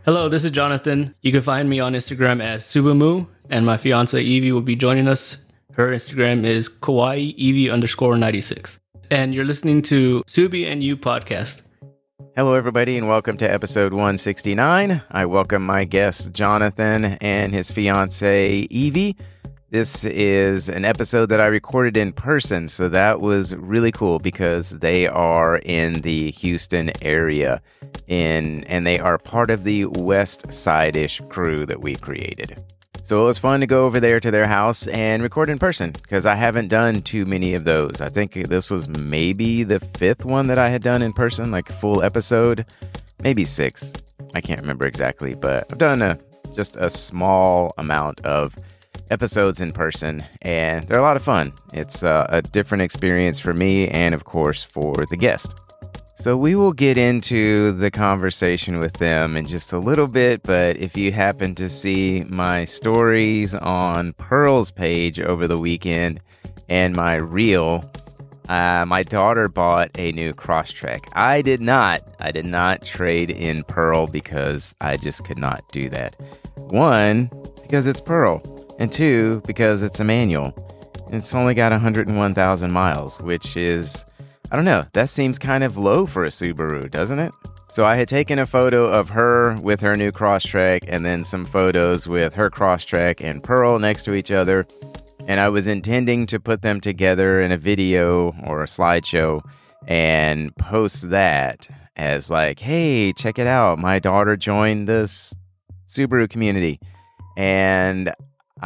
Hello, this is Jonathan. You can find me on Instagram as Subamu, and my fiance Evie will be joining us. Her Instagram is kawaii_Evie_96. And you're listening to Subi and You podcast. Hello, everybody, and welcome to episode 169. I welcome my guest, Jonathan, and his fiance, Evie. This is an episode that I recorded in person, so that was really cool because they are in the Houston area, and they are part of the West Side-ish crew that we created. So it was fun to go over there to their house and record in person because I haven't done too many of those. I think this was maybe the fifth one that I had done in person, like a full episode, maybe six. I can't remember exactly, but I've done just a small amount of episodes in person, and they're a lot of fun. It's a different experience for me and, of course, for the guest. So we will get into the conversation with them in just a little bit, but if you happen to see my stories on Pearl's page over the weekend and my reel, my daughter bought a new Crosstrek. I did not trade in Pearl because I just could not do that. One, because it's Pearl, and two, because it's a manual. And it's only got 101,000 miles, which is, I don't know, that seems kind of low for a Subaru, doesn't it? So I had taken a photo of her with her new Crosstrek and then some photos with her Crosstrek and Pearl next to each other. And I was intending to put them together in a video or a slideshow and post that as like, hey, check it out. My daughter joined this Subaru community. And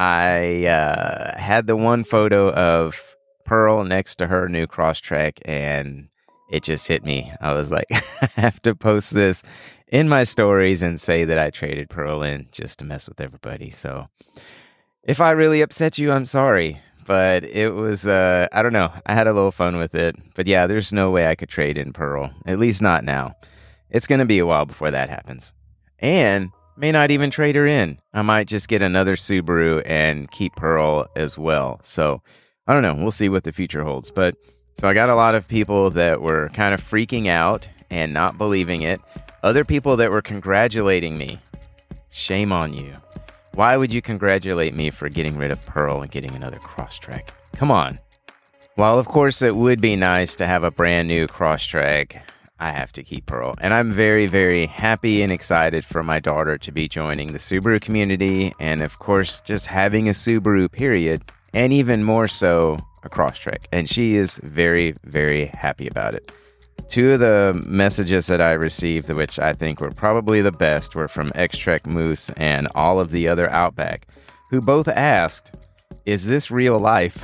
I had the one photo of Pearl next to her new Crosstrek, and it just hit me. I was like, I have to post this in my stories and say that I traded Pearl in just to mess with everybody. So if I really upset you, I'm sorry. But it was, I don't know. I had a little fun with it. But yeah, there's no way I could trade in Pearl. At least not now. It's going to be a while before that happens. And may not even trade her in. I might just get another Subaru and keep Pearl as well. So I don't know. We'll see what the future holds. But so I got a lot of people that were kind of freaking out and not believing it. Other people that were congratulating me. Shame on you. Why would you congratulate me for getting rid of Pearl and getting another Crosstrek? Come on. While of course it would be nice to have a brand new Crosstrek, I have to keep Pearl. And I'm very, very happy and excited for my daughter to be joining the Subaru community. And of course, just having a Subaru, period. And even more so, a Crosstrek. And she is very, very happy about it. Two of the messages that I received, which I think were probably the best, were from X-Trek Moose and all of the other Outback, who both asked, is this real life?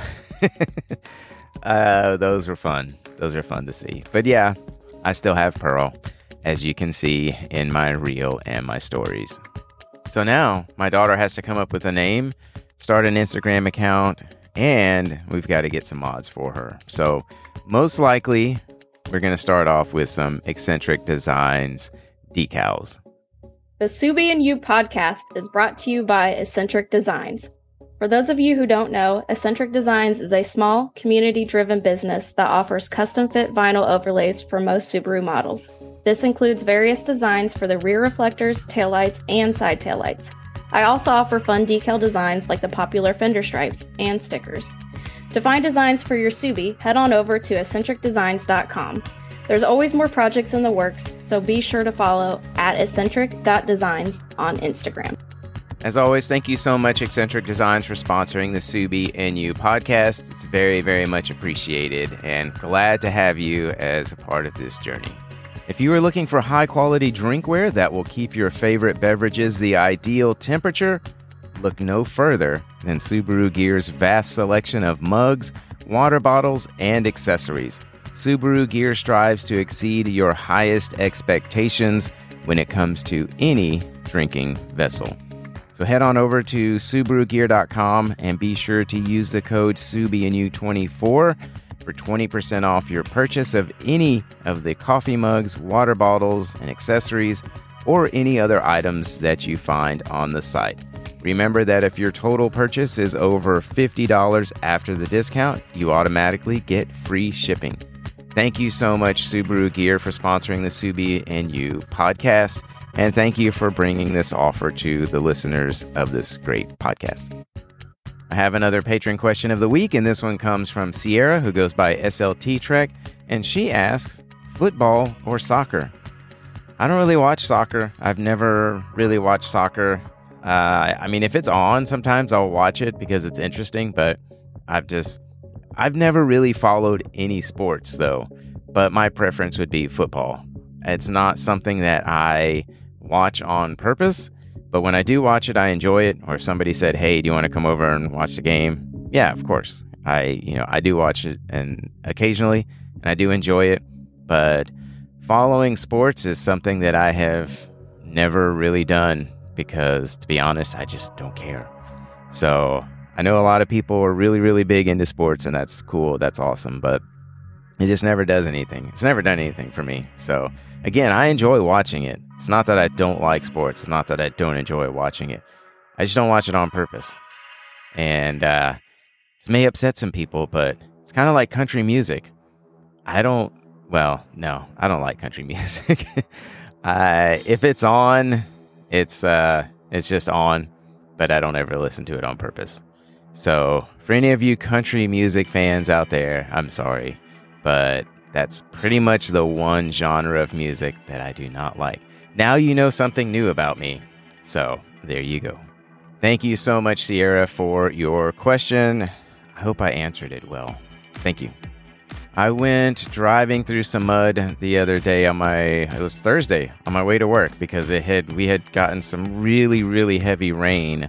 Those were fun. Those are fun to see. But yeah, I still have Pearl, as you can see in my reel and my stories. So now my daughter has to come up with a name, start an Instagram account, and we've got to get some mods for her. So most likely we're going to start off with some Eccentric Designs decals. The Subi and You podcast is brought to you by Eccentric Designs. For those of you who don't know, Eccentric Designs is a small, community-driven business that offers custom-fit vinyl overlays for most Subaru models. This includes various designs for the rear reflectors, taillights, and side taillights. I also offer fun decal designs like the popular fender stripes and stickers. To find designs for your Subi, head on over to eccentricdesigns.com. There's always more projects in the works, so be sure to follow at eccentric.designs on Instagram. As always, thank you so much, Eccentric Designs, for sponsoring the Subi and You podcast. It's very, very much appreciated, and glad to have you as a part of this journey. If you are looking for high-quality drinkware that will keep your favorite beverages the ideal temperature, look no further than Subaru Gear's vast selection of mugs, water bottles, and accessories. Subaru Gear strives to exceed your highest expectations when it comes to any drinking vessel. So head on over to SubaruGear.com and be sure to use the code SUBIANDYOU24 for 20% off your purchase of any of the coffee mugs, water bottles, and accessories, or any other items that you find on the site. Remember that if your total purchase is over $50 after the discount, you automatically get free shipping. Thank you so much, Subaru Gear, for sponsoring the Subi and You podcast. And thank you for bringing this offer to the listeners of this great podcast. I have another patron question of the week, and this one comes from Sierra, who goes by SLT Trek, and she asks, football or soccer? I don't really watch soccer. I've never really watched soccer. I mean, if it's on, sometimes I'll watch it because it's interesting, but I've never really followed any sports, though. But my preference would be football. It's not something that I watch on purpose, but when I do watch it, I enjoy it. Or if somebody said, hey, do you want to come over and watch the game? Yeah, of course. I do watch it and occasionally, and I do enjoy it. But following sports is something that I have never really done because, to be honest, I just don't care. So I know a lot of people are really, really big into sports, and that's cool. That's awesome. But it just never does anything. It's never done anything for me. So again, I enjoy watching it. It's not that I don't like sports. It's not that I don't enjoy watching it. I just don't watch it on purpose. And this may upset some people, but it's kind of like country music. I don't like country music. If it's on, it's just on, but I don't ever listen to it on purpose. So for any of you country music fans out there, I'm sorry, but that's pretty much the one genre of music that I do not like. Now you know something new about me. So there you go. Thank you so much, Sierra, for your question. I hope I answered it well. Thank you. I went driving through some mud the other day it was Thursday, on my way to work because we had gotten some really, really heavy rain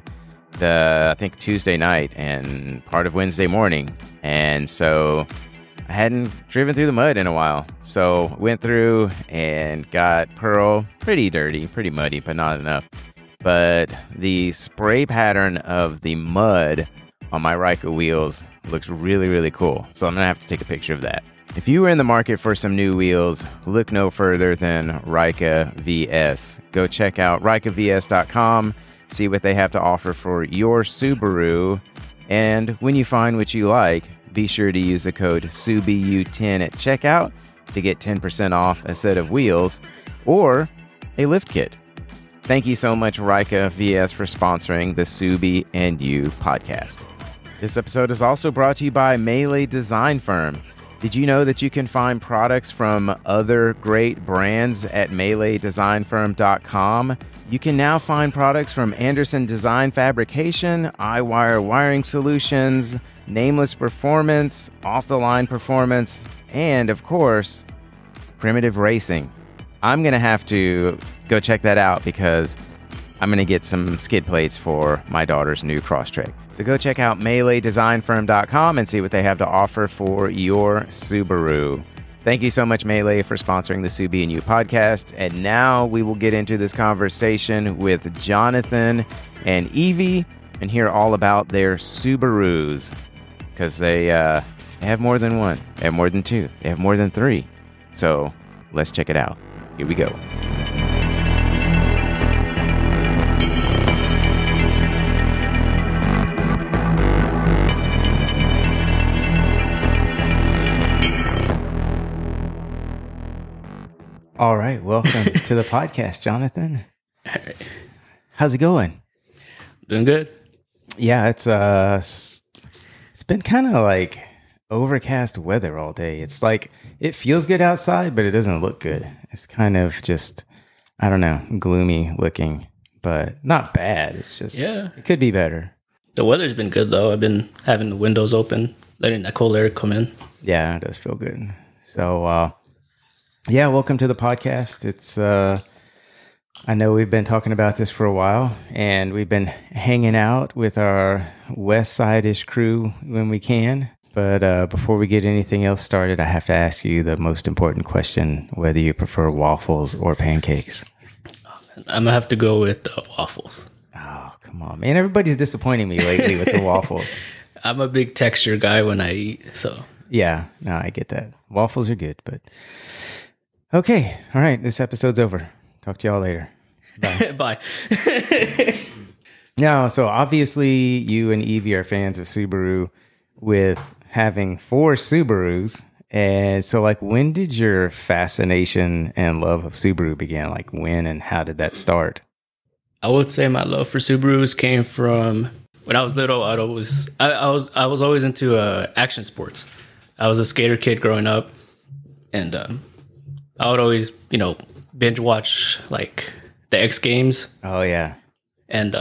I think Tuesday night and part of Wednesday morning. And so I hadn't driven through the mud in a while. So went through and got Pearl pretty dirty, pretty muddy, but not enough. But the spray pattern of the mud on my Ryka wheels looks really, really cool. So I'm going to have to take a picture of that. If you were in the market for some new wheels, look no further than Ryka VS. Go check out RykaVS.com, see what they have to offer for your Subaru. And when you find what you like, be sure to use the code SUBIU10 at checkout to get 10% off a set of wheels or a lift kit. Thank you so much, Ryka VS, for sponsoring the Subi and You podcast. This episode is also brought to you by Melee Design Firm. Did you know that you can find products from other great brands at meleedesignfirm.com? You can now find products from Anderson Design Fabrication, iWire Wiring Solutions, Nameless Performance, Off the Line Performance, and of course, Primitive Racing. I'm going to have to go check that out because I'm going to get some skid plates for my daughter's new Crosstrek. So go check out meleedesignfirm.com and see what they have to offer for your Subaru. Thank you so much, Melee, for sponsoring the Subi and You podcast. And now we will get into this conversation with Jonathan and Evie and hear all about their Subarus because they have more than one. They have more than two. They have more than three. So let's check it out. Here we go. All right, welcome to the podcast, Jonathan. All right. How's it going? Doing good. Yeah, it's been kind of like overcast weather all day. It's like it feels good outside, but it doesn't look good. It's kind of just, I don't know, gloomy looking, but not bad. It's just, it could be better. The weather's been good though. I've been having the windows open, letting that cold air come in. Yeah, it does feel good. So, yeah, welcome to the podcast. It's, I know we've been talking about this for a while, and we've been hanging out with our West Side-ish crew when we can. But before we get anything else started, I have to ask you the most important question, whether you prefer waffles or pancakes. I'm going to have to go with the waffles. Oh, come on, man. Everybody's disappointing me lately with the waffles. I'm a big texture guy when I eat, so. Yeah, no, I get that. Waffles are good, but... Okay, all right, this episode's over. Talk to y'all later. Bye. Bye. No, so obviously you and Evie are fans of Subaru with having 4 Subarus, And so, like, when did your fascination and love of Subaru begin? Like, when and how did that start? I would say my love for Subarus came from when I was little. I was always into action sports. I was a skater kid growing up, and I would always, binge watch like the X Games. Oh yeah, and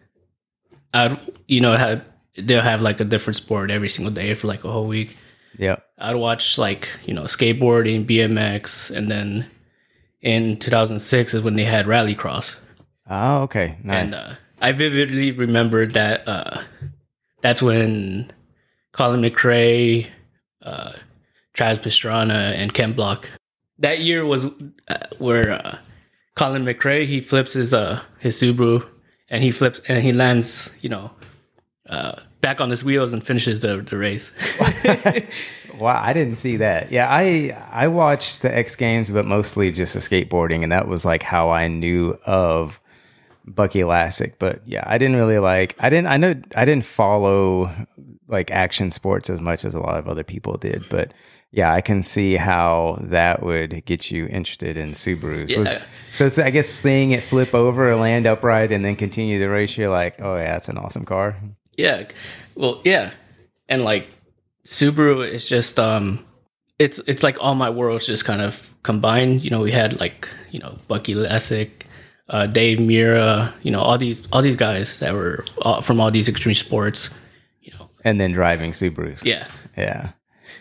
they'll have like a different sport every single day for like a whole week. Yep. I'd watch like skateboarding, BMX, and then in 2006 is when they had Rallycross. Oh, okay, nice. And I vividly remember that that's when Colin McRae, Travis Pastrana, and Ken Block. That year was where Colin McRae, he flips his Subaru, and he lands back on his wheels and finishes the race. Wow, I didn't see that. Yeah, I watched the X Games, but mostly just the skateboarding, and that was like how I knew of Bucky Lasek. But yeah, I didn't follow like action sports as much as a lot of other people did. But yeah, I can see how that would get you interested in Subarus. Yeah. So I guess seeing it flip over or land upright and then continue the race, you're like, oh yeah, it's an awesome car. Yeah, well, yeah, and like Subaru is just it's like all my worlds just kind of combined. We had like Bucky Lasek, Dave Mira, all these guys that were from all these extreme sports, and then driving Subarus. Yeah.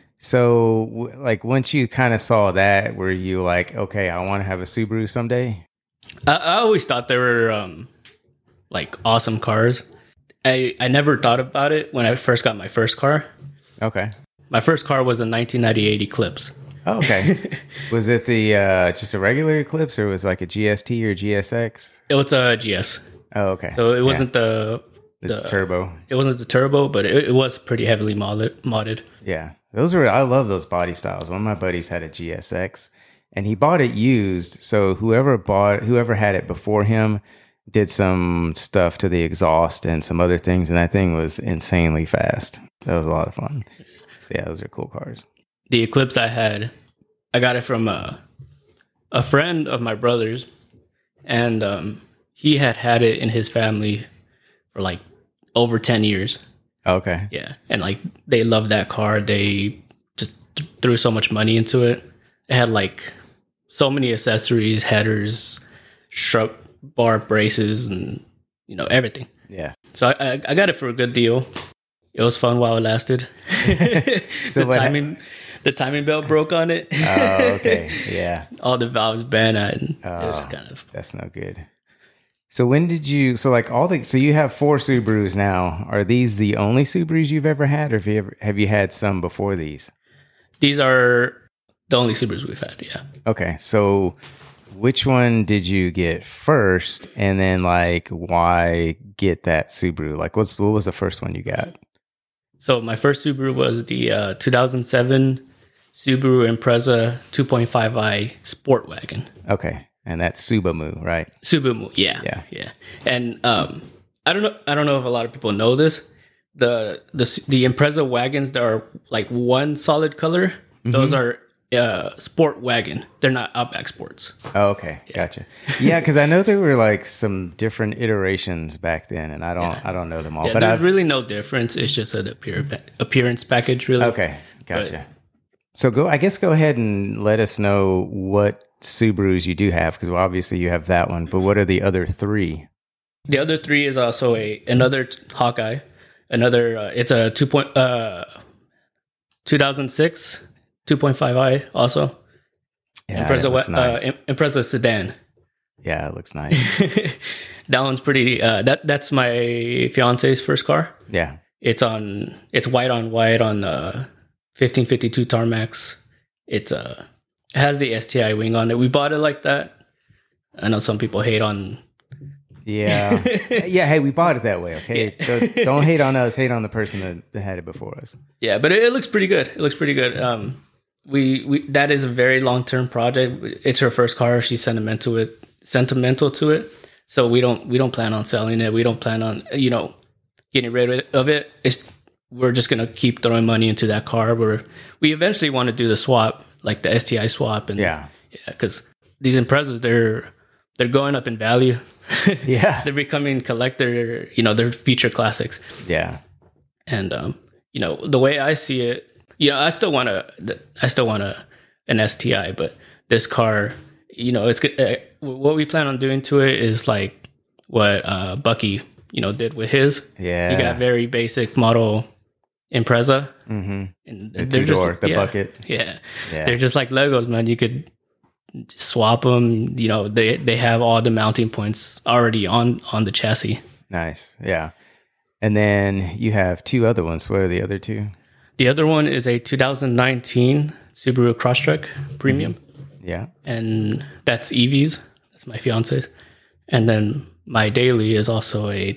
So like once you kind of saw that, were you like, okay, I want to have a Subaru someday? I always thought they were like awesome cars. I never thought about it when I first got my first car. Okay. My first car was a 1998 Eclipse. Oh, okay. Was it the just a regular Eclipse, or was it like a GST or GSX? It was a GS. Oh, okay. So it wasn't the turbo. It wasn't the turbo, but it was pretty heavily modded. Yeah. I love those body styles. One of my buddies had a GSX, and he bought it used. So whoever had it before him did some stuff to the exhaust and some other things, and that thing was insanely fast. That was a lot of fun. So yeah, those are cool cars. The Eclipse I got it from a friend of my brother's, and he had it in his family for like over 10 years. Okay. Yeah, and like they loved that car. They just threw so much money into it. It had like so many accessories, headers, strut bar braces, and everything. Yeah. So I got it for a good deal. It was fun while it lasted. So the timing belt broke on it. Oh, okay. Yeah. All the valves bent, and it was kind of. That's no good. So when did you? So like so you have 4 Subarus now. Are these the only Subarus you've ever had, or have you had some before these? These are the only Subarus we've had. Yeah. Okay. So which one did you get first, and then like why get that Subaru? Like what was the first one you got? So my first Subaru was the 2007 Subaru Impreza 2.5i Sport Wagon. Okay. And that's Subamu, right? Subamu, yeah. And I don't know if a lot of people know this. The Impreza wagons that are like one solid color, mm-hmm. Those are sport wagon. They're not Outback Sports. Oh, okay, yeah. Gotcha. Yeah, because I know there were like some different iterations back then, and I don't know them all. Yeah, but there's really no difference. It's just an appearance package, really. Okay, gotcha. So go ahead and let us know what Subarus you do have, because obviously you have that one, but what are the other 3? The other 3 is also another Hawkeye, it's a 2006 2.5i also. Yeah, Impreza, nice. Impreza sedan. Yeah, it looks nice. That one's pretty. That's my fiance's first car. Yeah, it's white on white on 1552 Tarmacs. It has the STI wing on it. We bought it like that. I know some people hate on. Yeah. Yeah. Hey, we bought it that way. Okay. Yeah. So don't hate on us. Hate on the person that had it before us. Yeah, but it looks pretty good. We that is a very long-term project. It's her first car. She's sentimental to it. So we don't plan on selling it. We don't plan on getting rid of it. we're just gonna keep throwing money into that car. We eventually want to do the swap, like the STI swap, and because these Imprezas, they're going up in value. Yeah, they're becoming collector. They're feature classics. Yeah, and the way I see it, I still want an STI, but this car, it's good. What we plan on doing to it is like what Bucky, did with his. Yeah, he got very basic model Impreza, and the two door, the bucket. Yeah, they're just like Legos, man. You could swap them. They have all the mounting points already on the chassis. Nice, yeah. And then you have two other ones. What are the other two? The other one is a 2019 Subaru Crosstrek Premium. Yeah. And that's Evie's. That's my fiance's. And then my daily is also a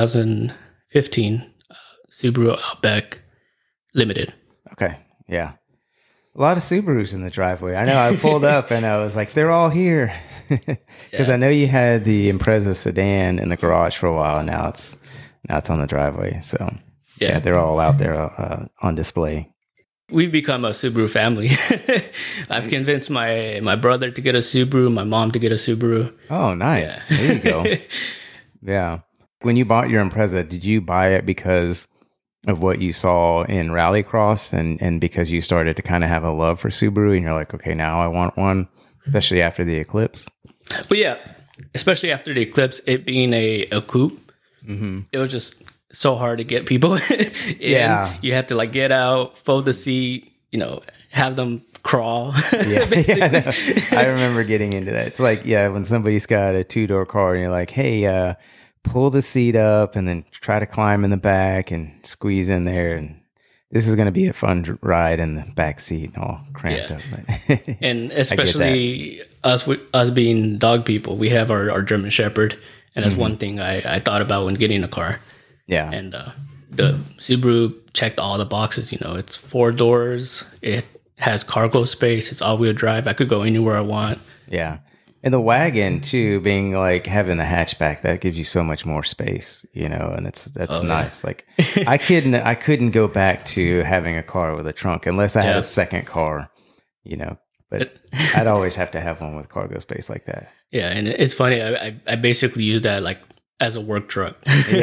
2015 Subaru Outback Limited. Okay. Yeah. A lot of Subarus in the driveway. I know I pulled up and I was like, they're all here. Because I know you had the Impreza sedan in the garage for a while. And now it's on the driveway. So yeah, they're all out there on display. We've become a Subaru family. I've convinced my brother to get a Subaru, my mom to get a Subaru. Oh, nice. Yeah. There you go. Yeah. When you bought your Impreza, did you buy it because of what you saw in Rallycross and because you started to kind of have a love for Subaru and you're like, okay, now I want one, especially after the Eclipse? But yeah, especially after the Eclipse, it being a coupe, it was just so hard to get people in. Yeah. You have to like get out, fold the seat, have them crawl. No. I remember getting into that. It's like, when somebody's got a 2-door car and you're like, hey, pull the seat up and then try to climb in the back and squeeze in there. And this is going to be a fun ride in the back seat, all cramped up. And especially us being dog people, we have our German Shepherd. And that's one thing I thought about when getting a car. Yeah. And the Subaru checked all the boxes. It's 4 doors. It has cargo space. It's all-wheel drive. I could go anywhere I want. Yeah. And the wagon, too, being like having the hatchback, that gives you so much more space, and that's nice. Yeah. Like I couldn't go back to having a car with a trunk unless I had a second car, but I'd always have to have one with cargo space like that. Yeah. And it's funny. I basically use that like as a work truck.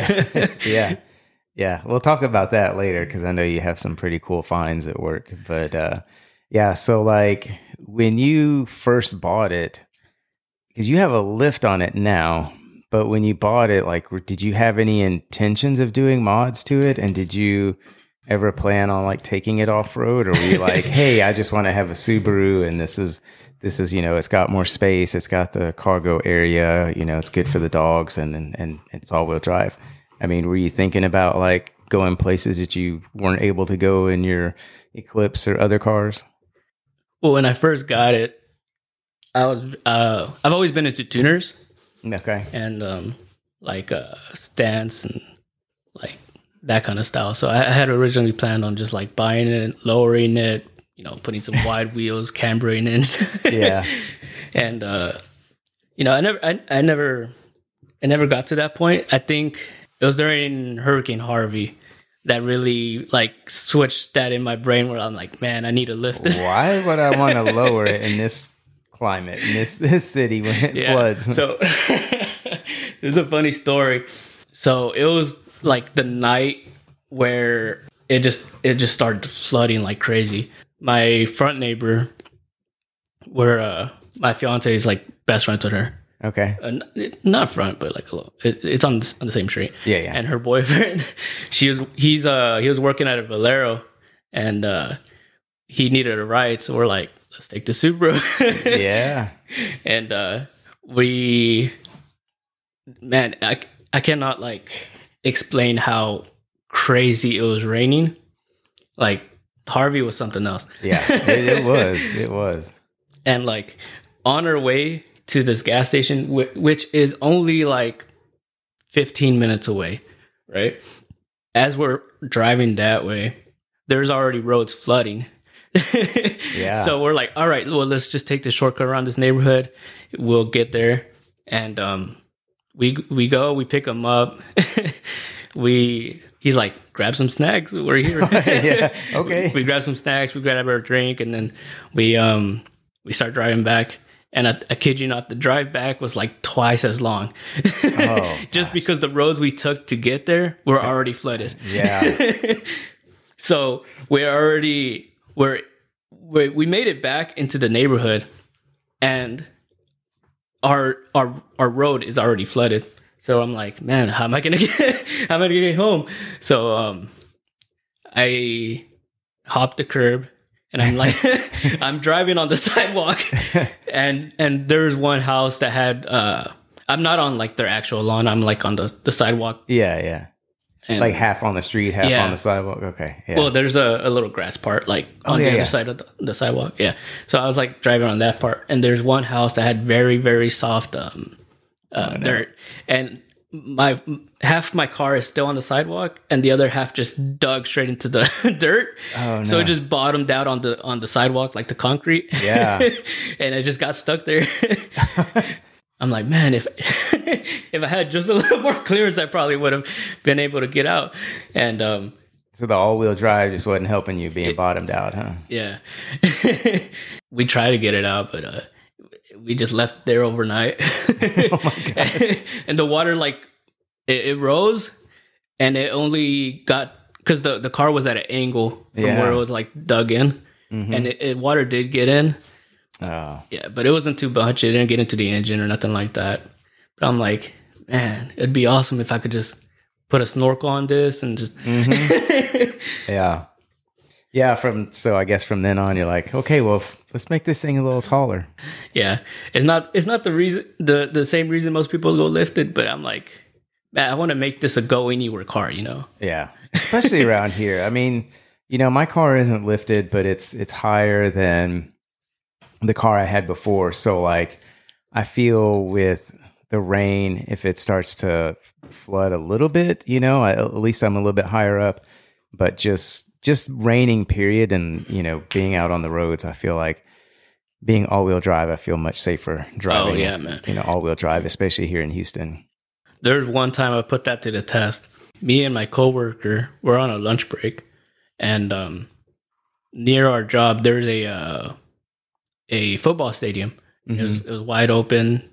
Yeah. We'll talk about that later because I know you have some pretty cool finds at work. But so like when you first bought it, because you have a lift on it now, but when you bought it, like, did you have any intentions of doing mods to it? And did you ever plan on like taking it off road, or were you like, hey, I just want to have a Subaru, and this is it's got more space, it's got the cargo area, it's good for the dogs, and it's all-wheel drive. I mean, were you thinking about like going places that you weren't able to go in your Eclipse or other cars? Well, when I first got it, I've always been into tuners. Okay. And stance and like that kind of style. So I had originally planned on just like buying it, lowering it, putting some wide wheels, cambering in. Yeah. And I never got to that point. I think it was during Hurricane Harvey that really like switched that in my brain where I'm like, man, I need to lift this. Why would I want to lower it in this climate, in this city when it floods? So there's a funny story. So it was like the night where it just started flooding like crazy. My front neighbor, where my fiance is like best friends with her. Okay. Not front, but like a little. It's on the same street. Yeah. And her boyfriend, he was working at a Valero, and he needed a ride, so we're like, let's take the Subaru. Yeah. And I cannot like explain how crazy it was raining. Like Harvey was something else. Yeah, it was. And like on our way to this gas station, which is only like 15 minutes away, right? As we're driving that way, there's already roads flooding. Yeah. So we're like, all right, well, let's just take the shortcut around this neighborhood. We'll get there. And we pick them up. he's like, grab some snacks. We're here. Yeah. Okay. We grab some snacks. We grab our drink, and then we start driving back. And I kid you not, the drive back was like twice as long. Just because the roads we took to get there were already flooded. Yeah. So we made it back into the neighborhood, and our road is already flooded. So I'm like, man, how am I gonna get home? So I hopped the curb, and I'm like, I'm driving on the sidewalk, and there's one house that had I'm not on like their actual lawn. I'm like on the sidewalk. Yeah. And, like half on the street, half on the sidewalk. Okay. Yeah. Well, there's a little grass part like on the other side of the sidewalk. Yeah. So I was like driving on that part, and there's one house that had very, very soft dirt, and half my car is still on the sidewalk, and the other half just dug straight into the dirt. Oh, no. So it just bottomed out on the sidewalk, like the concrete. Yeah. And it just got stuck there. I'm like, man, if I had just a little more clearance, I probably would have been able to get out. And so the all-wheel drive just wasn't helping you being bottomed out, huh? Yeah. We tried to get it out, but we just left there overnight. Oh my gosh. And the water, like, it rose, and it only got, because the car was at an angle from where it was like dug in, and water did get in. Oh. Yeah, but it wasn't too much. It didn't get into the engine or nothing like that. But I'm like, man, it'd be awesome if I could just put a snorkel on this and just. Yeah. So I guess from then on, you're like, okay, well, let's make this thing a little taller. Yeah, it's not the reason, the same reason most people go lifted, but I'm like, man, I want to make this a go anywhere car, you know? Yeah, especially around here. I mean, you know, my car isn't lifted, but it's higher than the car I had before. So like, I feel with the rain, if it starts to flood a little bit, you know, at least I'm a little bit higher up. But just raining, period, and you know, being out on the roads, I feel like being all-wheel drive, I feel much safer driving. Oh yeah, man. You know, all-wheel drive, especially here in Houston. There's one time I put that to the test. Me and my coworker were on a lunch break, and near our job, there's a football stadium. It was wide open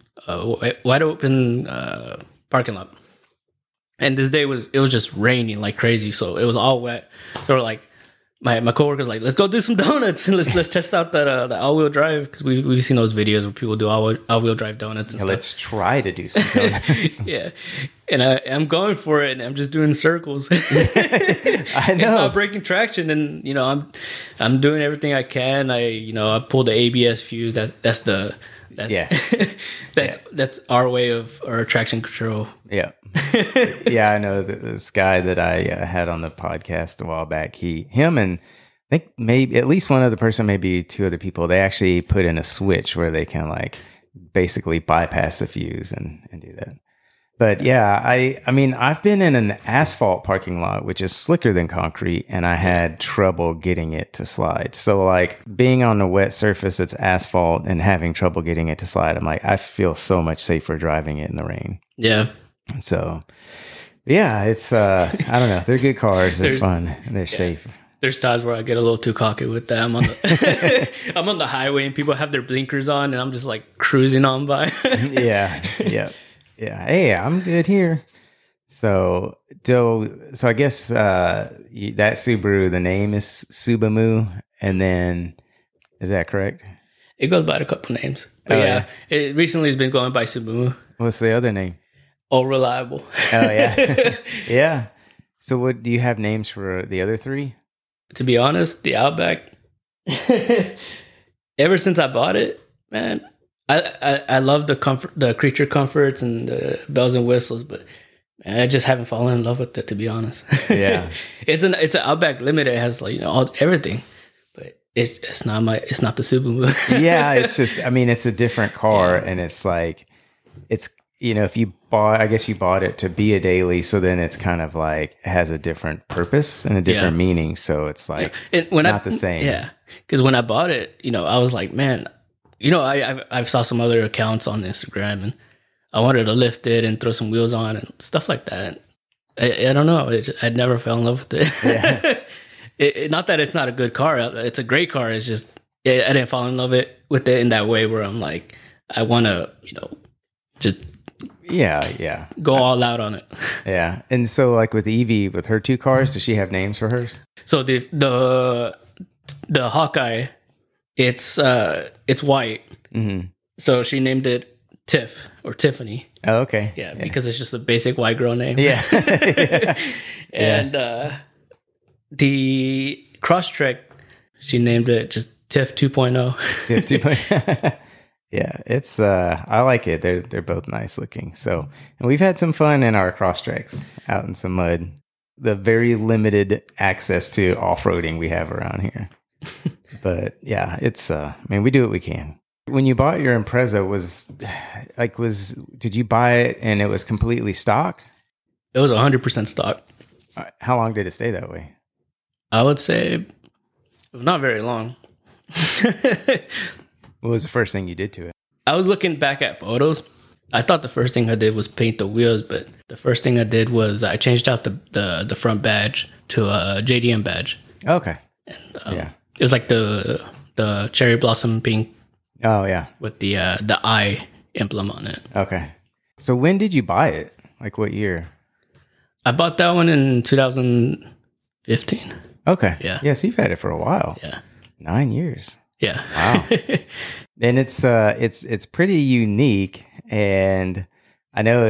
parking lot. And this day it was just raining like crazy, so it was all wet. So we're like, my coworker's like, let's go do some donuts and let's test out that all-wheel drive, because we've seen those videos where people do all-wheel drive donuts and stuff. Let's try to do some donuts. Yeah, and I'm going for it, and I'm just doing circles. I know. It's not breaking traction, and you know, I'm doing everything I can. I pulled the ABS fuse. That's our way of our traction control. Yeah. Yeah, I know this guy that I had on the podcast a while back. Him and I think maybe at least one other person, maybe two other people, they actually put in a switch where they can like basically bypass the fuse and do that. But yeah, I mean, I've been in an asphalt parking lot, which is slicker than concrete, and I had trouble getting it to slide. So like being on a wet surface that's asphalt and having trouble getting it to slide, I'm like, I feel so much safer driving it in the rain. Yeah. So yeah, it's, I don't know. They're good cars. They're fun. And they're safe. There's times where I get a little too cocky with that. I'm on the highway and people have their blinkers on, and I'm just like cruising on by. Yeah. Hey, I'm good here. So I guess that Subaru, the name is Subamu, and then is that correct? It goes by a couple names. But it recently has been going by Subamu. What's the other name? All Reliable. Oh yeah, yeah. So what do you have names for the other three? To be honest, the Outback. Ever since I bought it, man. I love the comfort, the creature comforts and the bells and whistles, but man, I just haven't fallen in love with it, to be honest. Yeah, it's an Outback Limited. It has like everything, but it's not the Subaru. Yeah, it's just, I mean, it's a different car, and it's like if you bought, I guess you bought it to be a daily, so then it's kind of like it has a different purpose and a different meaning. So it's like not the same. Yeah, because when I bought it, I was like, man. I saw some other accounts on Instagram, and I wanted to lift it and throw some wheels on and stuff like that. I don't know. I never fell in love with it. Yeah. Not that it's not a good car. It's a great car. It's just I didn't fall in love with it in that way where I'm like, I want to, just Yeah. go all out on it. Yeah. And so like with Evie, with her 2 cars, does she have names for hers? So the Hawkeye, it's white. Mm-hmm. So she named it Tiff or Tiffany. Oh, okay. Yeah, because it's just a basic white girl name. Yeah. Yeah. And the Crosstrek, she named it just Tiff 2.0. Tiff 2.0. Yeah, it's I like it. They're both nice looking. So, and we've had some fun in our Crosstreks out in some mud. The very limited access to off-roading we have around here. But yeah, it's we do what we can. When you bought your Impreza, did you buy it and it was completely stock? It was 100% stock. How long did it stay that way? I would say not very long. What was the first thing you did to it? I was looking back at photos. I thought the first thing I did was paint the wheels, but the first thing I did was I changed out the front badge to a JDM badge. Okay. And, it was like the cherry blossom pink. Oh yeah. With the eye emblem on it. Okay. So when did you buy it? Like what year? I bought that one in 2015. Okay. Yeah. Yeah, so you've had it for a while. Yeah. 9 years. Yeah. Wow. And it's pretty unique, and I know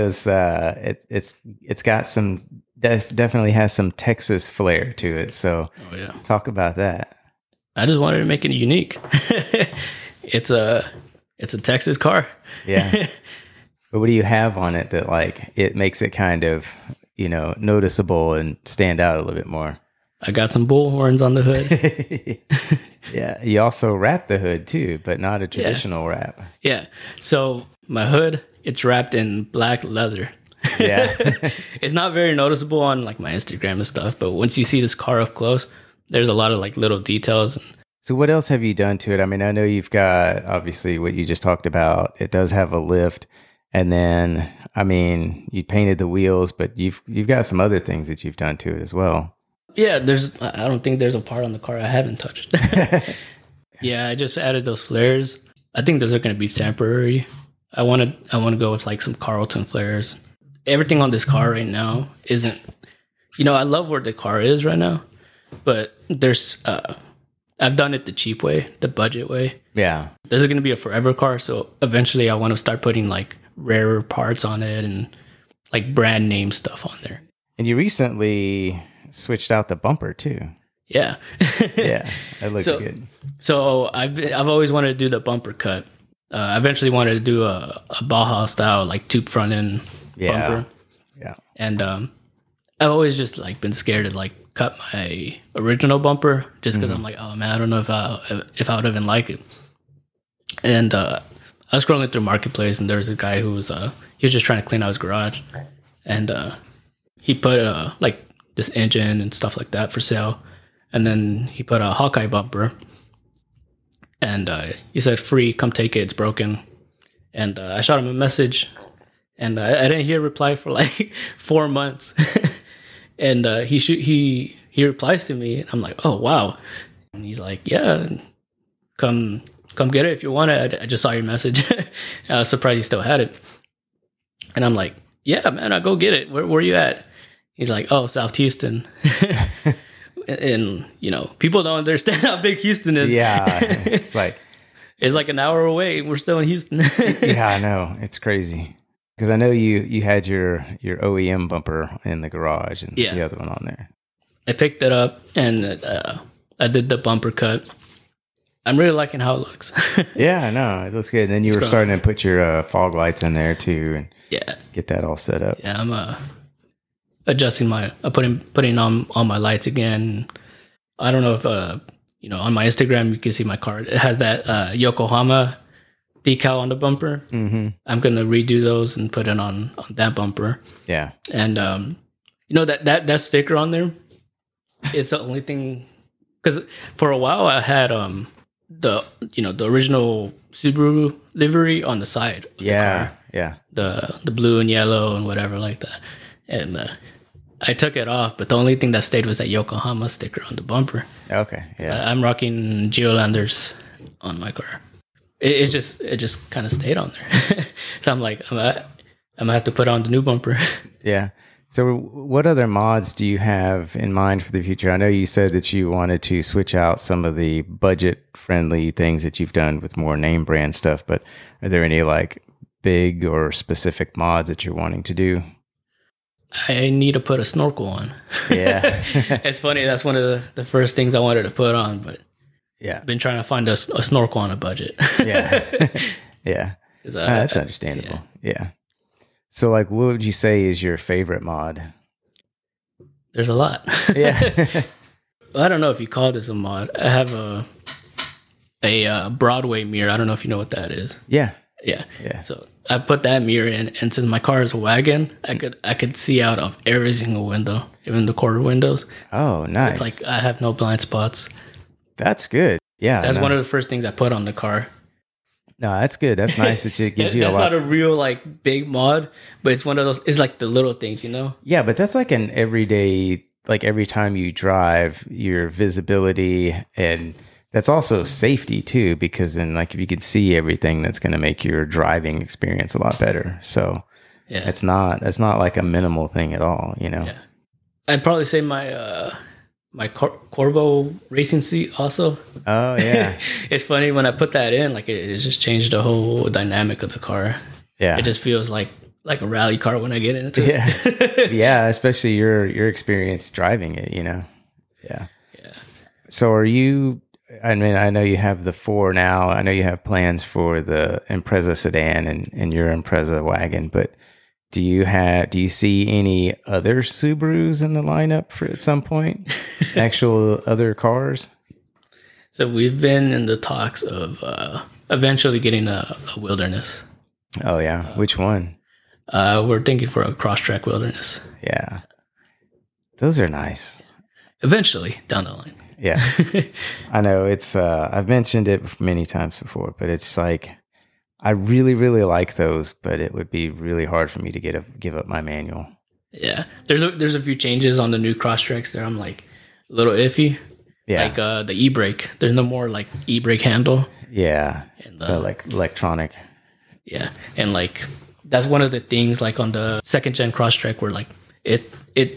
it's got some definitely has some Texas flair to it. So talk about that. I just wanted to make it unique. It's a Texas car. Yeah. But what do you have on it that like it makes it kind of, noticeable and stand out a little bit more? I got some bull horns on the hood. Yeah. You also wrap the hood too, but not a traditional wrap. Yeah. So my hood, it's wrapped in black leather. Yeah. It's not very noticeable on like my Instagram and stuff, but once you see this car up close, there's a lot of like little details. So what else have you done to it? I mean, I know you've got obviously what you just talked about. It does have a lift. And then, I mean, you painted the wheels, but you've got some other things that you've done to it as well. Yeah, I don't think there's a part on the car I haven't touched. Yeah, I just added those flares. I think those are going to be temporary. I want to go with like some Carlton flares. Everything on this car right now isn't, I love where the car is right now, but there's, I've done it the cheap way, the budget way. Yeah. This is going to be a forever car, so eventually I want to start putting like rarer parts on it and like brand name stuff on there. And you recently switched out the bumper too. Yeah. Yeah, that looks good. So I've always wanted to do the bumper cut. I eventually wanted to do a Baja style like tube front end bumper. Yeah. And I've always just like been scared to like cut my original bumper just because I'm like, oh man, I don't know if I would even like it. And I was scrolling through Marketplace, and there was a guy who was just trying to clean out his garage, and he put like this engine and stuff like that for sale, and then he put a Hawkeye bumper, and he said, "Free, come take it. It's broken." And I shot him a message, and I didn't hear a reply for like 4 months, and he replies to me, and I'm like, "Oh wow," and he's like, "Yeah, come get it if you want it. I just saw your message." I was surprised he still had it. And I'm like, "Yeah, man, I'll go get it. Where are you at?" He's like, "Oh, South Houston." And, people don't understand how big Houston is. Yeah, it's like an hour away. We're still in Houston. Yeah, I know. It's crazy. Because I know you had your OEM bumper in the garage and the other one on there. I picked it up and I did the bumper cut. I'm really liking how it looks. Yeah, I know. It looks good. And then you were starting to put your fog lights in there too and get that all set up. Yeah, I'm adjusting putting on all my lights again. I don't know if on my Instagram you can see my car. It has that Yokohama decal on the bumper. Mm-hmm. I'm gonna redo those and put it on that bumper. Yeah, and that sticker on there. It's the only thing, because for a while I had the original Subaru livery on the side. Of the car. Yeah. The blue and yellow and whatever like that. And I took it off, but the only thing that stayed was that Yokohama sticker on the bumper. Okay, yeah. I'm rocking Geolanders on my car. It just kind of stayed on there. So I'm like, I'm gonna have to put on the new bumper. Yeah. So what other mods do you have in mind for the future? I know you said that you wanted to switch out some of the budget-friendly things that you've done with more name brand stuff, but are there any like big or specific mods that you're wanting to do? I need to put a snorkel on. Yeah. It's funny. That's one of the first things I wanted to put on, but yeah, I've been trying to find a snorkel on a budget. Yeah. Yeah. That's understandable. Yeah. So, like, what would you say is your favorite mod? There's a lot. Yeah. I don't know if you call this a mod. I have a Broadway mirror. I don't know if you know what that is. Yeah. Yeah. Yeah. So I put that mirror in, and since my car is a wagon, I could see out of every single window, even the quarter windows. Oh, nice. So it's like I have no blind spots. That's good. Yeah. That's one of the first things I put on the car. No, that's good. That's nice that it gives you a lot. That's not a real like big mod, but it's one of those. It's like the little things, you know. Yeah, but that's like an everyday. Like every time you drive, your visibility, and that's also safety too. Because then, like, if you can see everything, that's going to make your driving experience a lot better. So, yeah, that's not like a minimal thing at all. You know. Yeah. I'd probably say my Corvo racing seat also. Oh yeah. It's funny when I put that in, like it just changed the whole dynamic of the car. Yeah. It just feels like a rally car when I get into it. Yeah, especially your experience driving it, you know. Yeah. Yeah. So are you, I mean, I know you have the 4 now. I know you have plans for the Impreza sedan and your Impreza wagon, but do you see any other Subarus in the lineup for at some point? Actual other cars? So we've been in the talks of eventually getting a Wilderness. Oh yeah, which one? We're thinking for a Crosstrek Wilderness. Yeah, those are nice. Eventually, down the line. Yeah, I know it's. I've mentioned it many times before, but it's like, I really, really like those, but it would be really hard for me to give up my manual. Yeah, there's a few changes on the new Crosstreks there. I'm like a little iffy. Yeah, like the e-brake. There's no more like e-brake handle. Yeah, and, so like electronic. Yeah, and like that's one of the things like on the 2nd gen Crosstrek where like it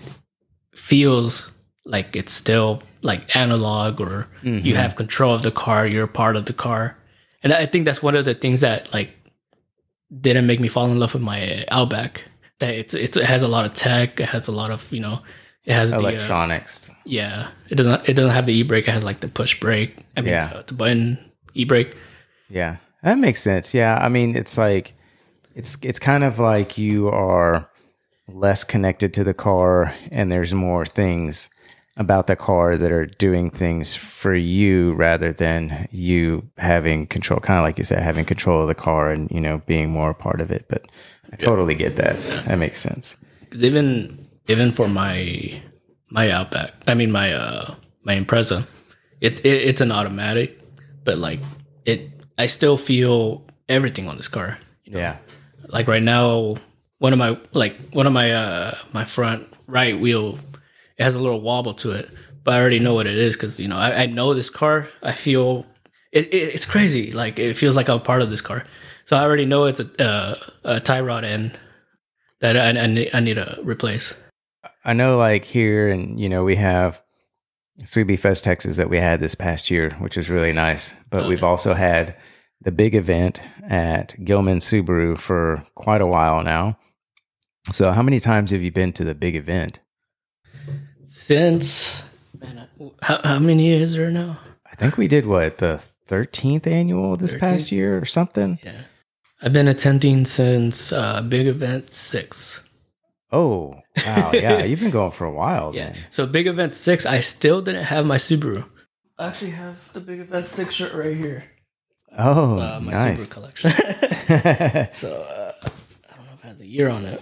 feels like it's still like analog, or you have control of the car. You're a part of the car. And I think that's one of the things that like didn't make me fall in love with my Outback. That it has a lot of tech. It has a lot of, you know, it has electronics. Yeah, it doesn't have the e-brake. It has like the push brake. I mean, the button e-brake. Yeah, that makes sense. Yeah, I mean, it's like it's kind of like you are less connected to the car, and there's more things about the car that are doing things for you rather than you having control, kind of like you said, having control of the car and, you know, being more a part of it. But I totally get that. Yeah. That makes sense. Because even for my Outback, I mean my Impreza, it's an automatic, but like I still feel everything on this car. You know? Yeah. Like right now, one of my my front right wheel, it has a little wobble to it, but I already know what it is because, you know, I know this car. I feel it's crazy. Like it feels like I'm part of this car. So I already know it's a tie rod end that I need to replace. I know, like here, and you know, we have Subi Fest Texas that we had this past year, which was really nice. But we've also had the big event at Gilman Subaru for quite a while now. So how many times have you been to the big event? Since, man, how many years is there now? I think we did the 13th annual this 13th? Past year or something. Yeah, I've been attending since Big Event 6. Oh wow, yeah, you've been going for a while. Yeah, then. So Big Event 6, I still didn't have my Subaru. I actually have the Big Event 6 shirt right here. Oh, my nice. Subaru collection. So I don't know if it has a year on it.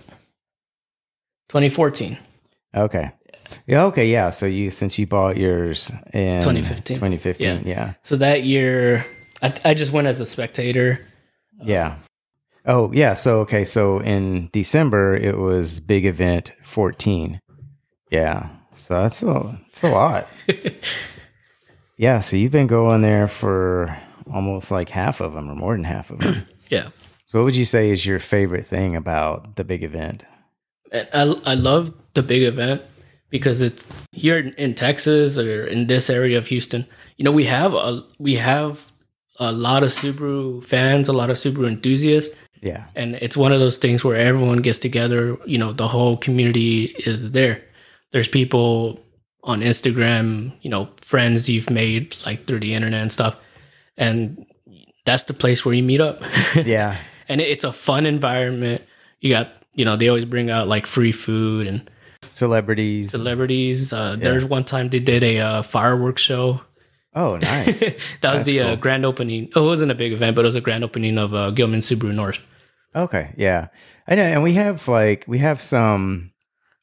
2014. Okay. Yeah. Okay. Yeah. So since you bought yours in 2015. Yeah. So that year, I just went as a spectator. Yeah. Oh, yeah. So, okay. So in December, it was Big Event 14. Yeah. So it's a lot. Yeah. So you've been going there for almost like half of them or more than half of them. Yeah. So what would you say is your favorite thing about the big event? And I love the big event because it's here in Texas or in this area of Houston. You know, we have a lot of Subaru fans, a lot of Subaru enthusiasts. Yeah. And it's one of those things where everyone gets together, you know, the whole community is there. There's people on Instagram, you know, friends you've made like through the internet and stuff. And that's the place where you meet up. Yeah. And it's a fun environment. You got, you know, they always bring out like free food and Celebrities. There's one time they did a fireworks show. Oh, nice. That was That's the cool. grand opening. Oh, it wasn't a big event, but it was a grand opening of Gilman Subaru North. Okay, yeah, I know, and we have some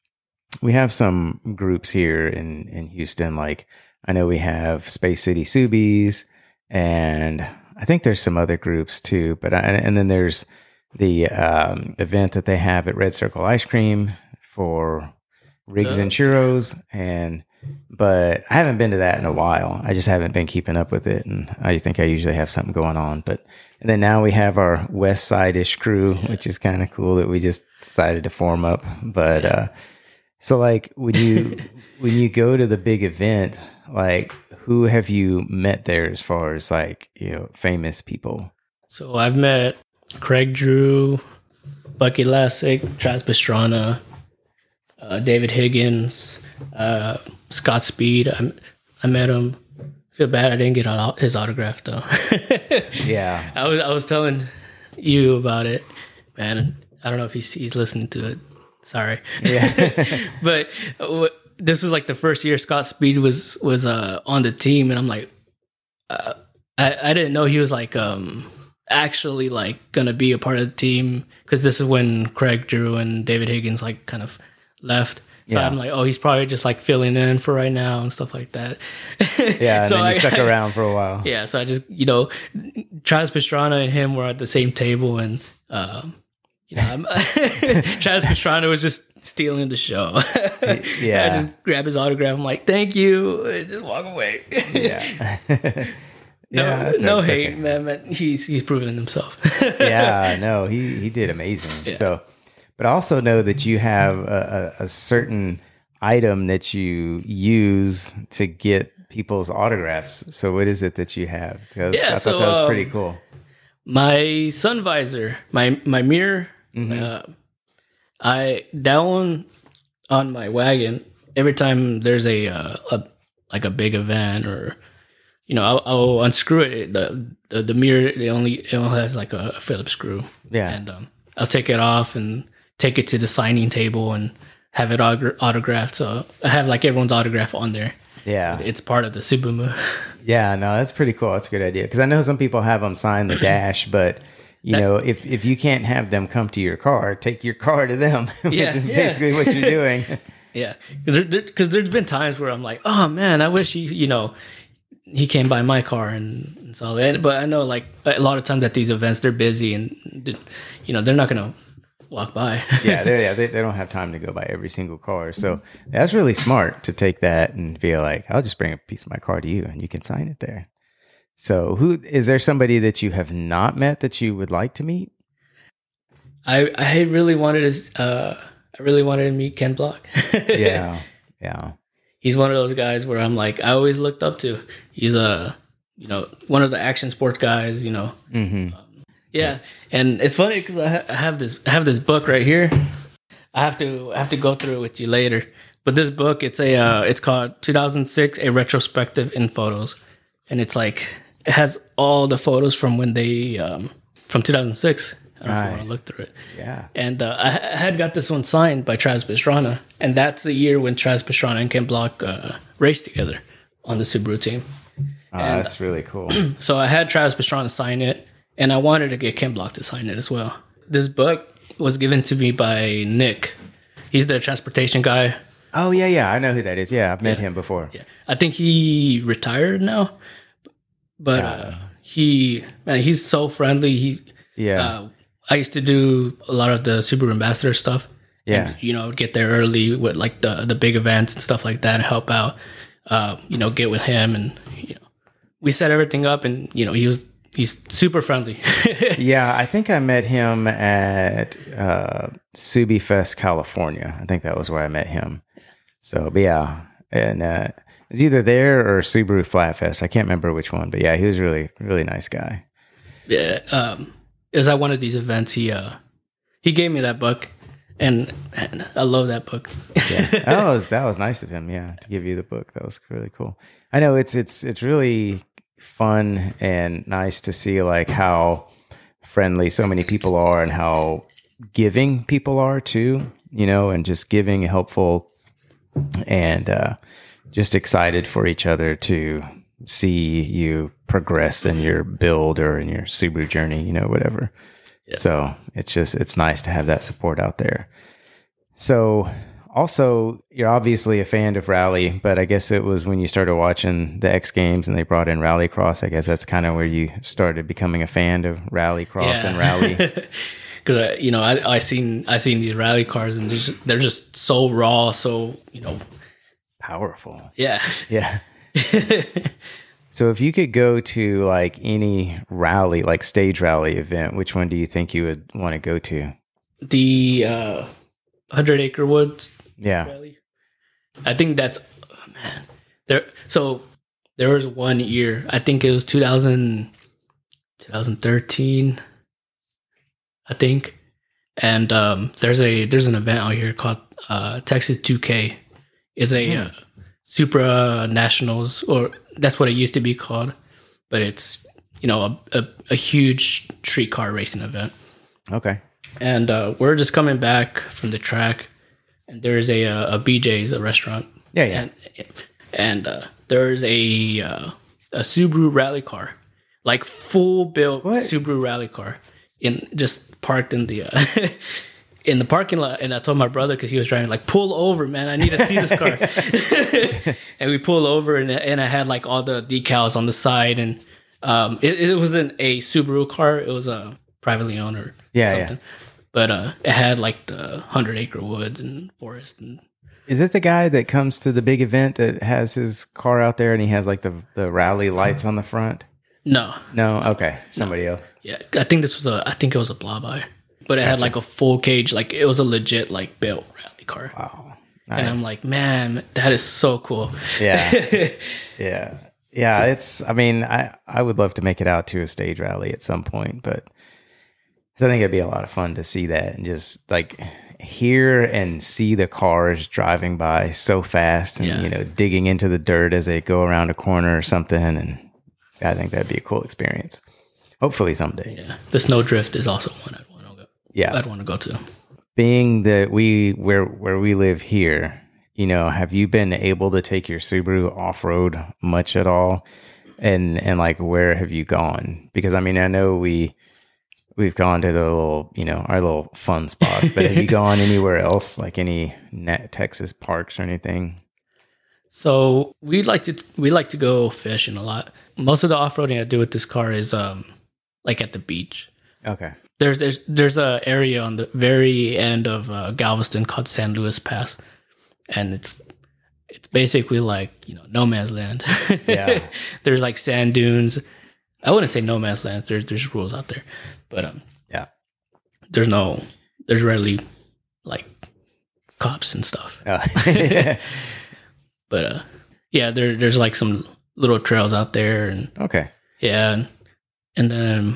groups here in Houston. Like I know we have Space City Subies, and I think there's some other groups too. But and then there's the event that they have at Red Circle Ice Cream for Rigs and Churros, but I haven't been to that in a while. I just haven't been keeping up with it, and I think I usually have something going on. And then now we have our West Side-ish crew, which is kind of cool that we just decided to form up. But so like when you go to the big event, like who have you met there as far as like, you know, famous people? So I've met Craig Drew, Bucky Lassick, Chaz Pastrana, David Higgins, Scott Speed. I met him. I feel bad I didn't get his autograph though. Yeah. I was telling you about it, man. I don't know if he's listening to it. Sorry. Yeah. But this was like the first year Scott Speed was on the team, and I'm like, I didn't know he was like actually like gonna be a part of the team, because this is when Craig Drew and David Higgins like kind of left. So Yeah. I'm like, oh, he's probably just like filling in for right now and stuff like that. Yeah, and So then you stuck around for a while. Yeah, so I just, you know, Chaz Pastrana and him were at the same table, and you know, Chaz Pastrana was just stealing the show. Yeah. I just grab his autograph. I'm like, thank you, and just walk away. Yeah. No hate, man. He's proven himself. Yeah, no, he did amazing. Yeah. So, but I also know that you have a certain item that you use to get people's autographs. So what is it that you have? 'Cause Yeah, I thought that was pretty cool. My sun visor, my mirror, that one on my wagon. Every time there's a big event, or you know, I'll unscrew it. The mirror it only has like a Phillips screw. Yeah. And I'll take it off and take it to the signing table and have it autographed. So I have like everyone's autograph on there. Yeah. It's part of the Subaru. Yeah, no, that's pretty cool. That's a good idea. Because I know some people have them sign the dash, but you know, if you can't have them come to your car, take your car to them, which is basically what you're doing. Yeah, because there's been times where I'm like, oh man, I wish he came by my car and so that. But I know like a lot of times at these events they're busy, and you know they're not gonna walk by. They don't have time to go by every single car. So that's really smart to take that and be like, I'll just bring a piece of my car to you and you can sign it there. So is there somebody that you have not met that you would like to meet? I really wanted to meet Ken Block. Yeah. He's one of those guys where I'm like, I always looked up to. He's one of the action sports guys, you know. Mm-hmm. Yeah, and it's funny because I have this book right here. I have to go through it with you later. But this book, it's called 2006: A Retrospective in Photos, and it's like it has all the photos from when they from 2006. I don't know if you want to look through it. Yeah. And I had got this one signed by Chaz Pastrana, and that's the year when Chaz Pastrana and Ken Block raced together on the Subaru team. And That's really cool. so I had Chaz Pastrana sign it, and I wanted to get Ken Block to sign it as well. This book was given to me by Nick. He's the transportation guy. Oh, yeah. I know who that is. Yeah, I've met him before. Yeah, I think he retired now, but he's so friendly. I used to do a lot of the Subaru Ambassador stuff. Yeah. And, I would get there early with like the big events and stuff like that and help out, get with him. And, we set everything up and, he's super friendly. Yeah. I think I met him at Subi Fest, California. I think that was where I met him. So, but yeah. And it was either there or Subaru Flat Fest. I can't remember which one, but yeah, he was really, really nice guy. Yeah. It was at one of these events. He gave me that book. And I love that book. Yeah, that was nice of him. Yeah, to give you the book, that was really cool. I know it's really fun and nice to see like how friendly so many people are and how giving people are too. And just giving, helpful, and just excited for each other to see you progress in your build or in your Subaru journey. Whatever. Yeah. So it's nice to have that support out there. So also, you're obviously a fan of rally, but I guess it was when you started watching the X Games and they brought in Rallycross. I guess that's kind of where you started becoming a fan of Rallycross and rally. Because I seen these rally cars and they're just so raw, so powerful. Yeah, yeah. So if you could go to like any rally, like stage rally event, which one do you think you would want to go to? The 100 Acre Woods rally. I think that's there. So there was one year, I think it was 2013, I think. And there's an event out here called Texas 2K. It's a Supra Nationals, or that's what it used to be called, but it's a huge street car racing event. Okay. And we're just coming back from the track, and there's a BJ's, a restaurant. Yeah. And there's a Subaru rally car, like full built Subaru rally car, just parked in the in the parking lot. And I told my brother, because he was driving, like, pull over, man, I need to see this car. And we pull over, and I had like all the decals on the side, and it wasn't a Subaru car, it was a privately owned or something. But it had like the 100 Acre Woods and forest. And is it the guy that comes to the big event that has his car out there and he has like the rally lights on the front? No. Okay, somebody else. Yeah, I think it was a Blaubuy, but it had like a full cage, like it was a legit like built rally car. Wow, nice. And I'm like, man, that is so cool. Yeah, yeah. It's. I mean, I would love to make it out to a stage rally at some point, but I think it'd be a lot of fun to see that and just like hear and see the cars driving by so fast and digging into the dirt as they go around a corner or something. And I think that'd be a cool experience. Hopefully someday. Yeah, the snowdrift is also one I'd want to go. Yeah, I'd want to go to. Being that where we live here, have you been able to take your Subaru off road much at all? And like, where have you gone? Because I mean, I know we've gone to the little, our little fun spots, but have you gone anywhere else, like any Texas parks or anything? So we like to go fishing a lot. Most of the off-roading I do with this car is like at the beach. Okay. There's a area on the very end of Galveston called San Luis Pass, and it's basically like no man's land. Yeah. There's like sand dunes. I wouldn't say no man's land. There's rules out there, but yeah. There's rarely like cops and stuff. But yeah, there's like some little trails out there, and okay. Yeah, and then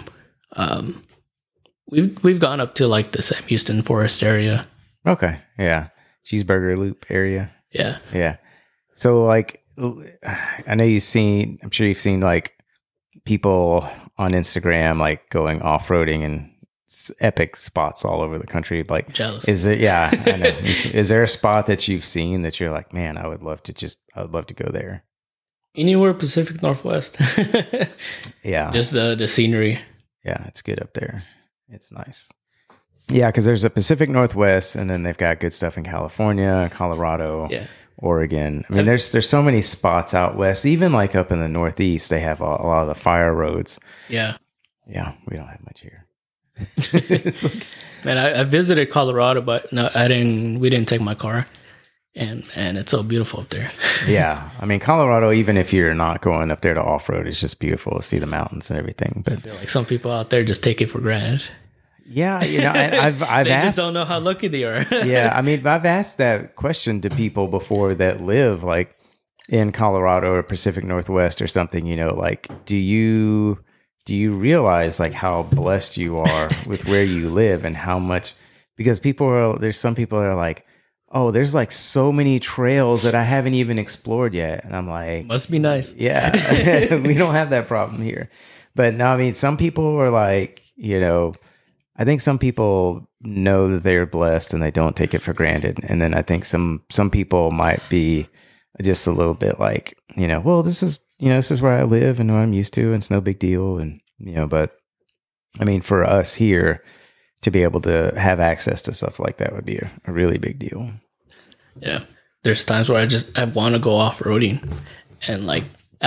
we've gone up to like the Sam Houston Forest area. Okay, yeah, Cheeseburger Loop area. Yeah, yeah. So like, I know I'm sure you've seen like people on Instagram like going off-roading in epic spots all over the country. Like, jealous. Is it? Yeah, I know. Is there a spot that you've seen that you're like, man, I would love to go there? Anywhere Pacific Northwest. Yeah, just the scenery. Yeah, it's good up there. It's nice. Yeah, because there's a Pacific Northwest, and then they've got good stuff in California, Colorado, Oregon. I mean, there's so many spots out west. Even like up in the Northeast, they have a lot of the fire roads. Yeah. Yeah, we don't have much here. It's like, Man, I visited Colorado, but no, we didn't take my car. And it's so beautiful up there. yeah, I mean, Colorado, even if you're not going up there to off-road, it's just beautiful to see the mountains and everything. But I feel like some people out there just take it for granted. yeah, you know, I've They asked, just don't know how lucky they are. yeah, I mean, I've asked that question to people before that live like in Colorado or Pacific Northwest or something, you know, like, do you realize like how blessed you are with where you live and how much, because there's some people that are like, oh, there's like so many trails that I haven't even explored yet. And I'm like, Must be nice. yeah, we don't have that problem here. But no, I mean, some people are like, you know, I think some people know that they're blessed and they don't take it for granted. And then I think some people might be just a little bit like, you know, well, this is where I live and what I'm used to, and it's no big deal. And, you know, but I mean, for us here to be able to have access to stuff like that would be a really big deal. Yeah. There's times where I want to go off-roading, and like,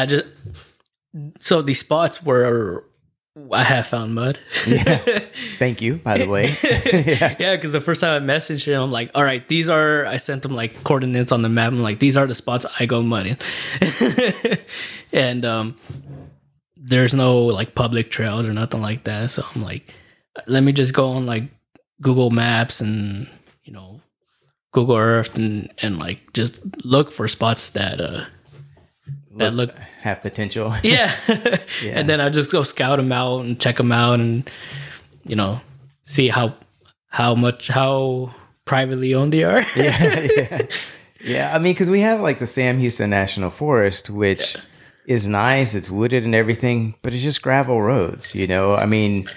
so these spots where I have found mud. Yeah. Thank you, by the way. Yeah, because the first time I messaged him, I'm like, all right, I sent him like coordinates on the map. I'm like, these are the spots I go mudding. And there's no like public trails or nothing like that. So I'm like, let me just go on like Google Maps and, you know, Google Earth and like just look for spots that look have potential. Yeah. Yeah. And then I just go scout them out and check them out and, you know, see how privately owned they are. Yeah. I mean, because we have like the Sam Houston National Forest, which is nice. It's wooded and everything, but it's just gravel roads, you know? I mean,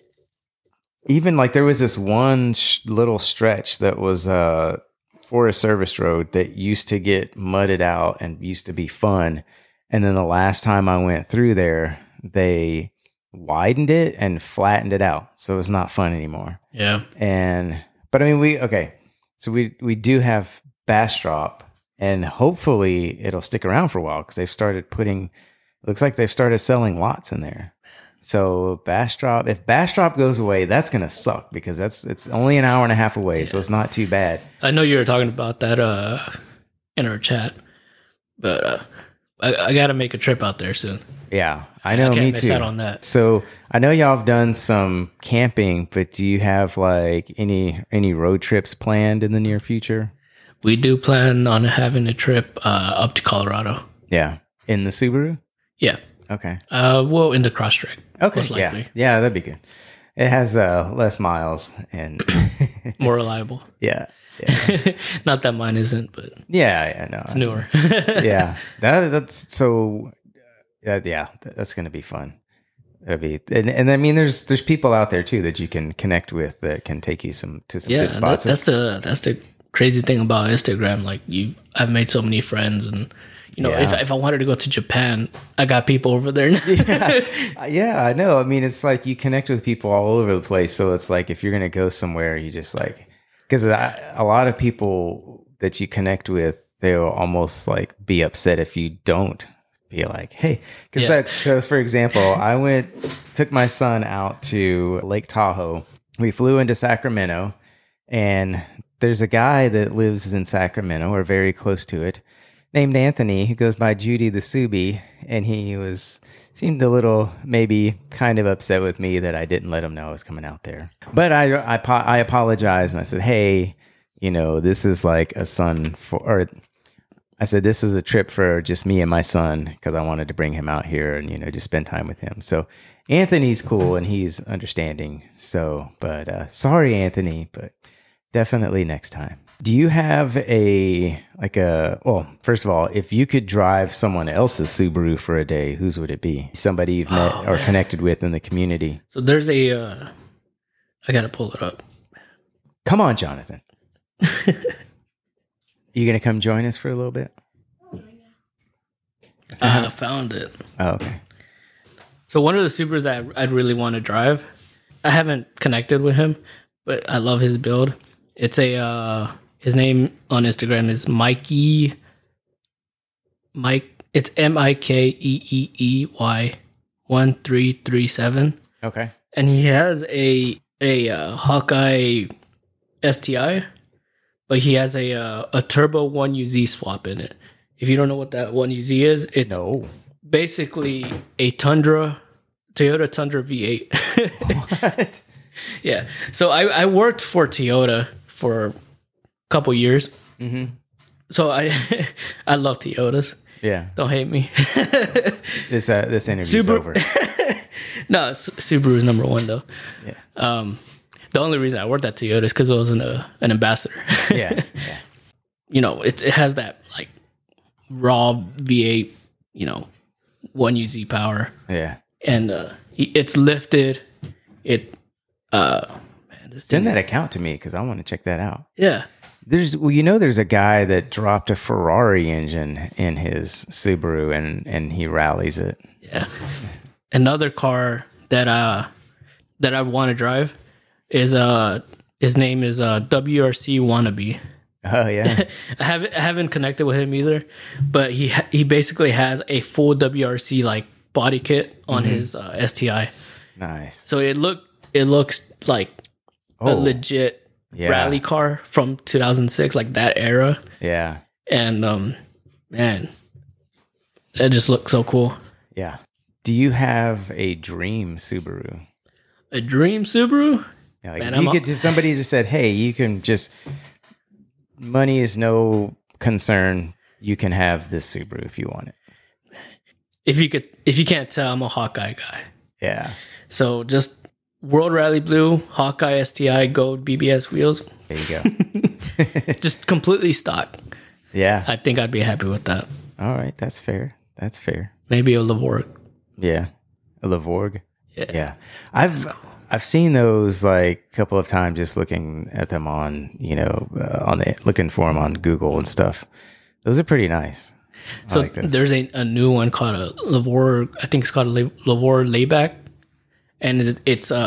even like there was this one little stretch that was Forest Service Road that used to get mudded out and used to be fun. And then the last time I went through there, they widened it and flattened it out. So it's not fun anymore. Yeah. But I mean, so we do have Bastrop, and hopefully it'll stick around for a while because looks like they've started selling lots in there. So Bastrop, if Bastrop goes away, that's going to suck because it's only an hour and a half away. So it's not too bad. I know you were talking about that in our chat, but I got to make a trip out there soon. Yeah, I know. I can't me miss too. out on that. So I know y'all have done some camping, but do you have like any road trips planned in the near future? We do plan on having a trip up to Colorado. Yeah, in the Subaru. Yeah. Okay. Well, in the Crosstrek. Okay. Most likely. Yeah, that'd be good. It has less miles and more reliable. Yeah. Not that mine isn't, but yeah, no, it's newer. Yeah, that's so. Yeah, that's going to be fun. It'll be, and I mean, there's people out there too that you can connect with that can take you to some good spots. That's the crazy thing about Instagram. Like I've made so many friends, and you know, if I wanted to go to Japan, I got people over there. Yeah, I know. I mean, it's like you connect with people all over the place. So it's like if you're going to go somewhere, you just like, because a lot of people that you connect with, they'll almost like be upset if you don't be like, hey, because so for example, I took my son out to Lake Tahoe. We flew into Sacramento, and there's a guy that lives in Sacramento or very close to it named Anthony, who goes by Judy the Subi, and he seemed a little maybe kind of upset with me that I didn't let him know I was coming out there. But I apologized, and I said, hey, you know, this is like I said, this is a trip for just me and my son because I wanted to bring him out here and, you know, just spend time with him. So Anthony's cool and he's understanding. So, but sorry, Anthony, but definitely next time. Do you have well, first of all, if you could drive someone else's Subaru for a day, whose would it be? Somebody you've met or connected with in the community? So there's I got to pull it up. Come on, Jonathan. You going to come join us for a little bit? I found it. Oh, okay. So one of the Subarus that I'd really want to drive, I haven't connected with him, but I love his build. It's his name on Instagram is Mikey. It's MikeEEY 1337. Okay. And he has a a Hawkeye STI, but he has a turbo 1UZ swap in it. If you don't know what that 1UZ is, it's basically a Toyota Tundra V8. What? Yeah. So I worked for Toyota for a couple years. Mm-hmm. So I love Toyotas. Yeah. Don't hate me. This interview's over. No, Subaru is number one though. Yeah. The only reason I worked at Toyota is because I was an ambassador. Yeah. You know, it has that like raw V8, 1UZ power. Yeah. And it's lifted. Send that account to me because I want to check that out. Yeah. There's a guy that dropped a Ferrari engine in his Subaru and he rallies it. Yeah. Another car that I want to drive is his name is WRC Wannabe. Oh yeah. I haven't connected with him either, but he basically has a full WRC like body kit on his STI. Nice. So it looks like a legit rally car from 2006, like that era. Yeah. And man, that just looks so cool. Yeah. Do you have a dream Subaru? A dream Subaru? Yeah, like man, if somebody just said, "Hey, you can just money is no concern. You can have this Subaru if you want it." If you can't tell, I'm a Hawkeye guy. Yeah. So just World Rally Blue, Hawkeye STI Gold BBS wheels. There you go. Just completely stock. Yeah. I think I'd be happy with that. All right. That's fair. Maybe a Lavorg. Yeah. A Lavorg. Yeah. I've seen those like a couple of times just looking at them on, looking for them on Google and stuff. Those are pretty nice. So there's a new one called a Lavorg. I think it's called a Lavorg Layback. And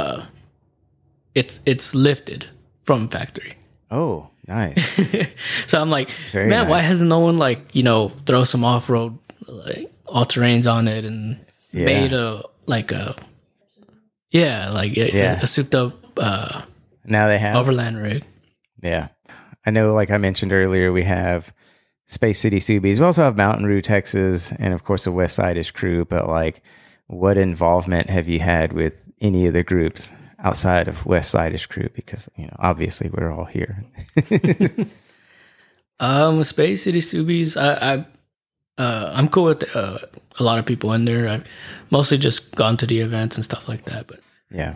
it's lifted from factory. Oh, nice. So I'm like, Very man, nice. Why hasn't no one like, throw some off-road like all terrains on it and made a souped up now they have overland rig. Yeah. I know, like I mentioned earlier, we have Space City Subies. We also have Mountain Roo, Texas, and of course the West Side-ish crew, but like what involvement have you had with any of the groups outside of West Side-ish crew? Because, obviously we're all here. Space City Subies, I'm cool with a lot of people in there. I've mostly just gone to the events and stuff like that, but yeah,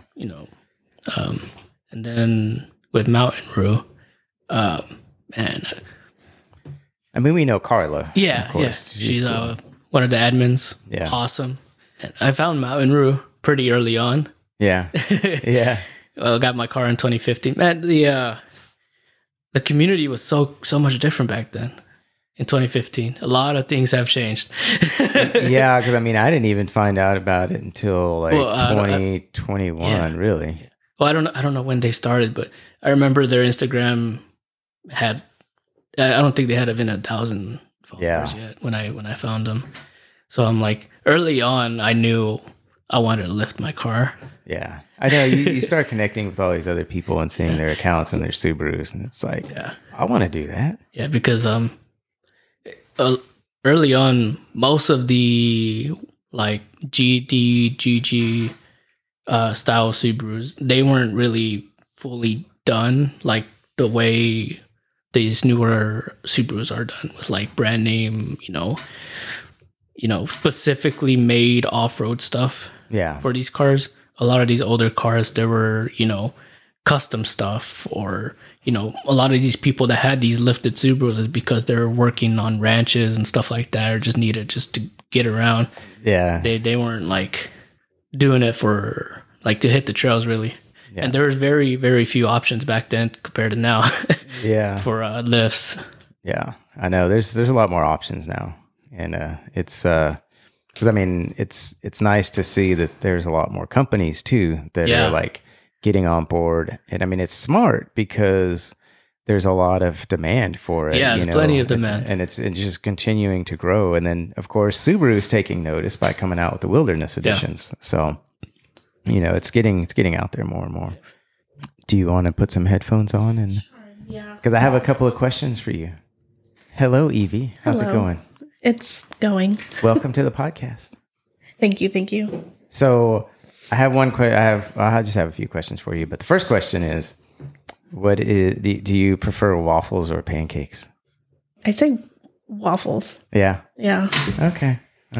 and then with Mountain Roo, man. I mean, we know Carla. Yeah, of course. Yeah. She's cool. One of the admins. Yeah. Awesome. And I found Mountain Roo pretty early on. Yeah. Yeah. I got my car in 2015. Man, the community was so much different back then. In 2015, a lot of things have changed. Yeah, because I mean, I didn't even find out about it until 2021. Really? Yeah. Well, I don't know when they started, but I remember their Instagram had. I don't think they had even 1,000 followers yet when I found them. So I'm like, early on, I knew I wanted to lift my car. Yeah, I know. You start connecting with all these other people and seeing their accounts and their Subarus, and it's like, I want to do that. Yeah, because early on, most of the like GD, GG style Subarus, they weren't really fully done like the way these newer Subarus are done with like brand name, specifically made off-road stuff. Yeah. For these cars, a lot of these older cars, there were, custom stuff, or, a lot of these people that had these lifted Subarus is because they were working on ranches and stuff like that, or just needed just to get around. Yeah. They weren't like doing it for like to hit the trails really. Yeah. And there was very, very few options back then compared to now. Yeah. For lifts. Yeah, I know. There's a lot more options now, and it's because I mean it's nice to see that there's a lot more companies too that are like getting on board, and I mean it's smart because there's a lot of demand for it. Yeah, plenty of demand, and it's just continuing to grow. And then of course Subaru is taking notice by coming out with the Wilderness editions. So it's getting out there more and more. Do you want to put some headphones on? And Yeah. because I have a couple of questions for you. Hello, Evie. How's it Hello. going? It's going. Welcome to the podcast. Thank you. Thank you. So I have one question. I just have a few questions for you. But the first question is, do you prefer waffles or pancakes? I'd say waffles. Yeah. Yeah. Okay.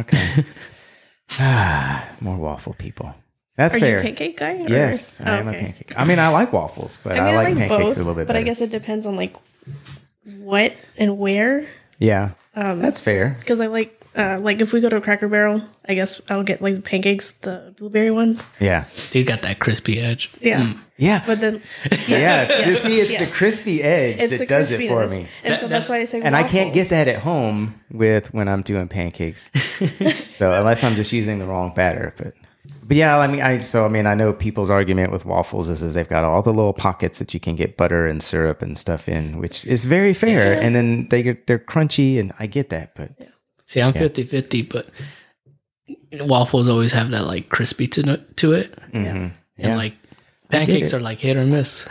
More waffle people. That's Are fair. you a pancake guy? Or? Yes, I Oh, am a okay. pancake. I mean, I like waffles, but I like pancakes both, a little bit but better. I guess it depends on like what and where. Yeah, that's fair. Because I like if we go to a Cracker Barrel, I guess I'll get like the pancakes, the blueberry ones. Yeah. They got that crispy edge. Yeah. Yeah. But then Yes. You see, it's the Yes. crispy edge it's that the does it for crispiness. me. And so that's why I say And I can't get waffles. that at home when I'm doing pancakes. So unless I'm just using the wrong batter, but yeah, I mean, I know people's argument with waffles is they've got all the little pockets that you can get butter and syrup and stuff in, which is very fair. Yeah. And then they're crunchy, and I get that, but See, I'm 50-50, but waffles always have that like crispy to it. yeah. And like pancakes it. are like hit or miss.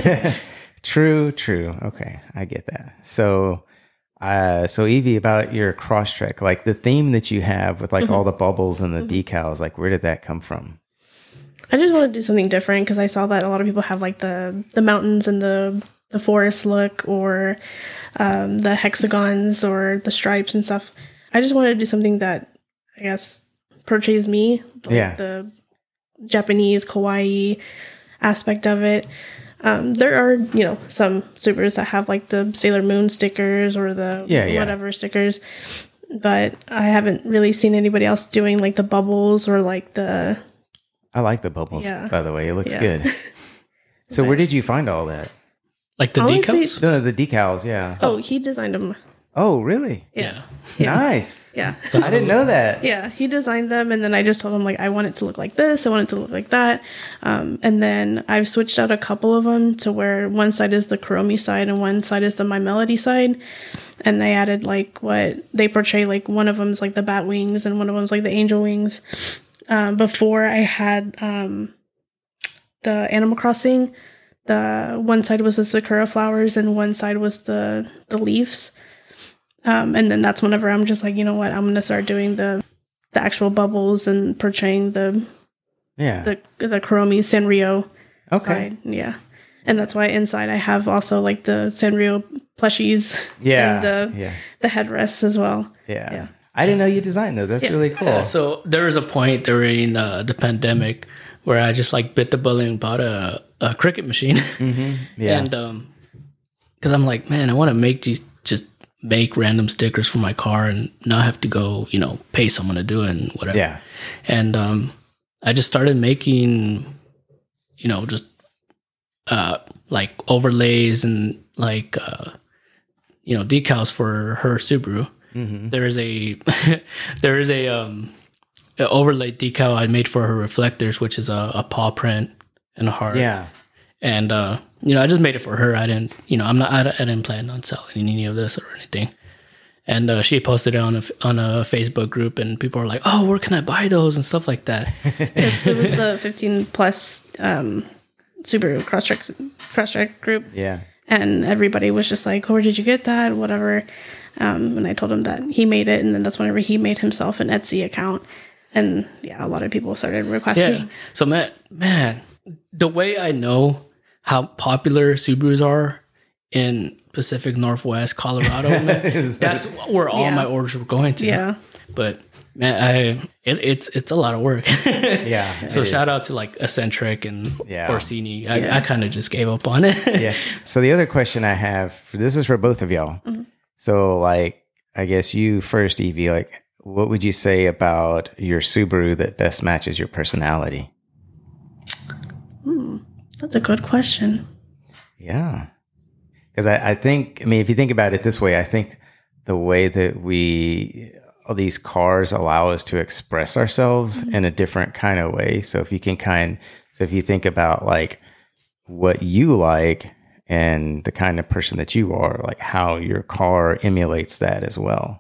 True. Okay, I get that. So Evie, about your Crosstrek, like the theme that you have with like all the bubbles and the decals, like where did that come from? I just want to do something different because I saw that a lot of people have like the mountains and the forest look, or the hexagons or the stripes and stuff. I just wanted to do something that I guess portrays me, like the Japanese kawaii aspect of it. There are, some Subarus that have like the Sailor Moon stickers or the whatever stickers, but I haven't really seen anybody else doing like the bubbles or like the. I like the bubbles, by the way. It looks good. So where did you find all that? Like the Honestly- decals? No, the decals, yeah. Oh, he designed them. Oh, really? Yeah. Nice. Yeah. I didn't know that. Yeah, he designed them, and then I just told him like I want it to look like this, I want it to look like that, and then I've switched out a couple of them to where one side is the Kuromi side and one side is the My Melody side, and I added like what they portray. Like one of them's like the bat wings, and one of them's like the angel wings. Before I had the Animal Crossing, the one side was the sakura flowers and one side was the leaves. And then that's whenever I'm just like, you know what, I'm gonna start doing the actual bubbles and portraying the Kuromi Sanrio side. Yeah. And that's why inside I have also like the Sanrio plushies and the headrests as well. Yeah. I didn't know you designed those. That's really cool. Yeah, so there was a point during the pandemic where I just like bit the bullet and bought a Cricut machine. Yeah. And because I'm like, man, I want to make random stickers for my car and not have to go, pay someone to do it and whatever. Yeah. And I just started making, just like overlays and like, decals for her Subaru. Mm-hmm. There is a overlay decal I made for her reflectors, which is a paw print and a heart. Yeah. And I just made it for her. I didn't, I didn't plan on selling any of this or anything. And she posted it on a Facebook group, and people were like, "Oh, where can I buy those?" and stuff like that. It was the 15 plus Subaru Crosstrek group. Yeah. And everybody was just like, where did you get that? Whatever. And I told him that he made it. And then that's whenever he made himself an Etsy account. And yeah, a lot of people started requesting. Yeah. So man, the way I know how popular Subarus are in Pacific Northwest, Colorado, man, that's where all my orders were going to. Yeah. But man, it's a lot of work. Yeah. So shout out to like Eccentric and Orsini. I kind of just gave up on it. Yeah. So the other question I have, this is for both of y'all. Mm-hmm. So like, I guess you first, Evie, like what would you say about your Subaru that best matches your personality? That's a good question. Yeah. Because I think, if you think about it this way, I think the way that these cars allow us to express ourselves in a different kind of way. So if you think about like what you like and the kind of person that you are, like how your car emulates that as well.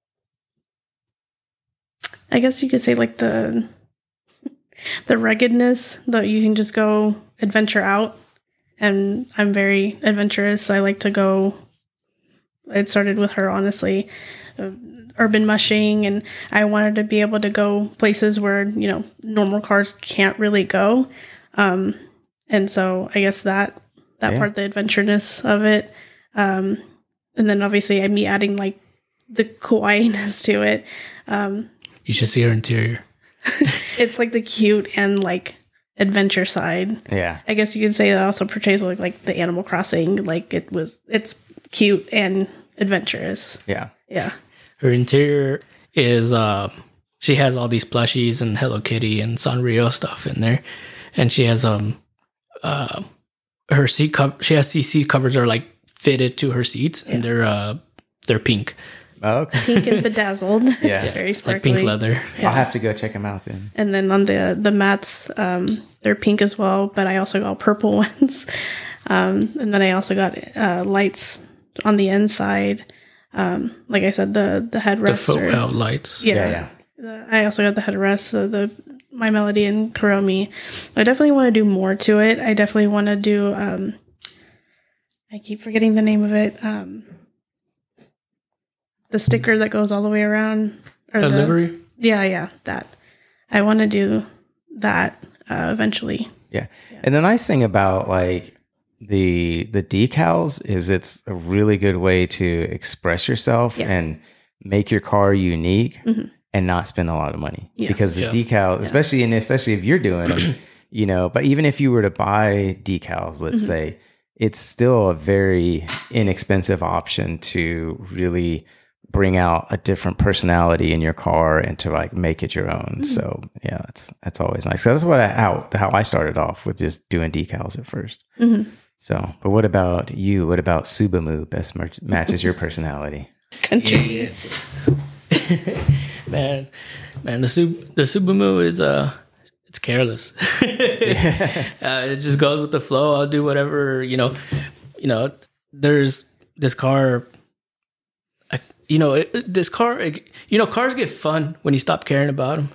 I guess you could say like the ruggedness that you can just go adventure out and I'm very adventurous. I like to go. It started with her, honestly, urban mushing, and I wanted to be able to go places where, normal cars can't really go. And so I guess that part, the adventureness of it. And then obviously me adding like the kawaii-ness to it. You should see her interior. It's like the cute and like adventure side. Yeah. I guess you could say that also portrays like the Animal Crossing. Like it's cute and adventurous. Yeah. Yeah. Her interior is she has all these plushies and Hello Kitty and Sanrio stuff in there, and she has her seat she has these seat covers are like fitted to her seats, and they're pink. Oh, okay. Pink and bedazzled. Yeah. Very sparkly. Like pink leather. I'll have to go check them out then. And then on the mats, they're pink as well, but I also got purple ones. And then I also got lights on the inside. Like I said, the headrests. The footwell lights. Yeah. I also got the headrests, the My Melody and Kuromi. I definitely want to do more to it. I definitely want to do, I keep forgetting the name of it. The sticker that goes all the way around. Or A livery? Yeah, that. I want to do that eventually. Yeah. And the nice thing about like the decals is it's a really good way to express yourself and make your car unique and not spend a lot of money. Yes. Because the decal, especially if you're doing them, but even if you were to buy decals, let's say, it's still a very inexpensive option to really bring out a different personality in your car and to like make it your own. So yeah, that's always nice. So that's how I started off, with just doing decals at first. So, but what about you? What about Subamu best matches your personality? Country. man, the Subamu is it's careless. It just goes with the flow. I'll do whatever, there's this car. Cars get fun when you stop caring about them.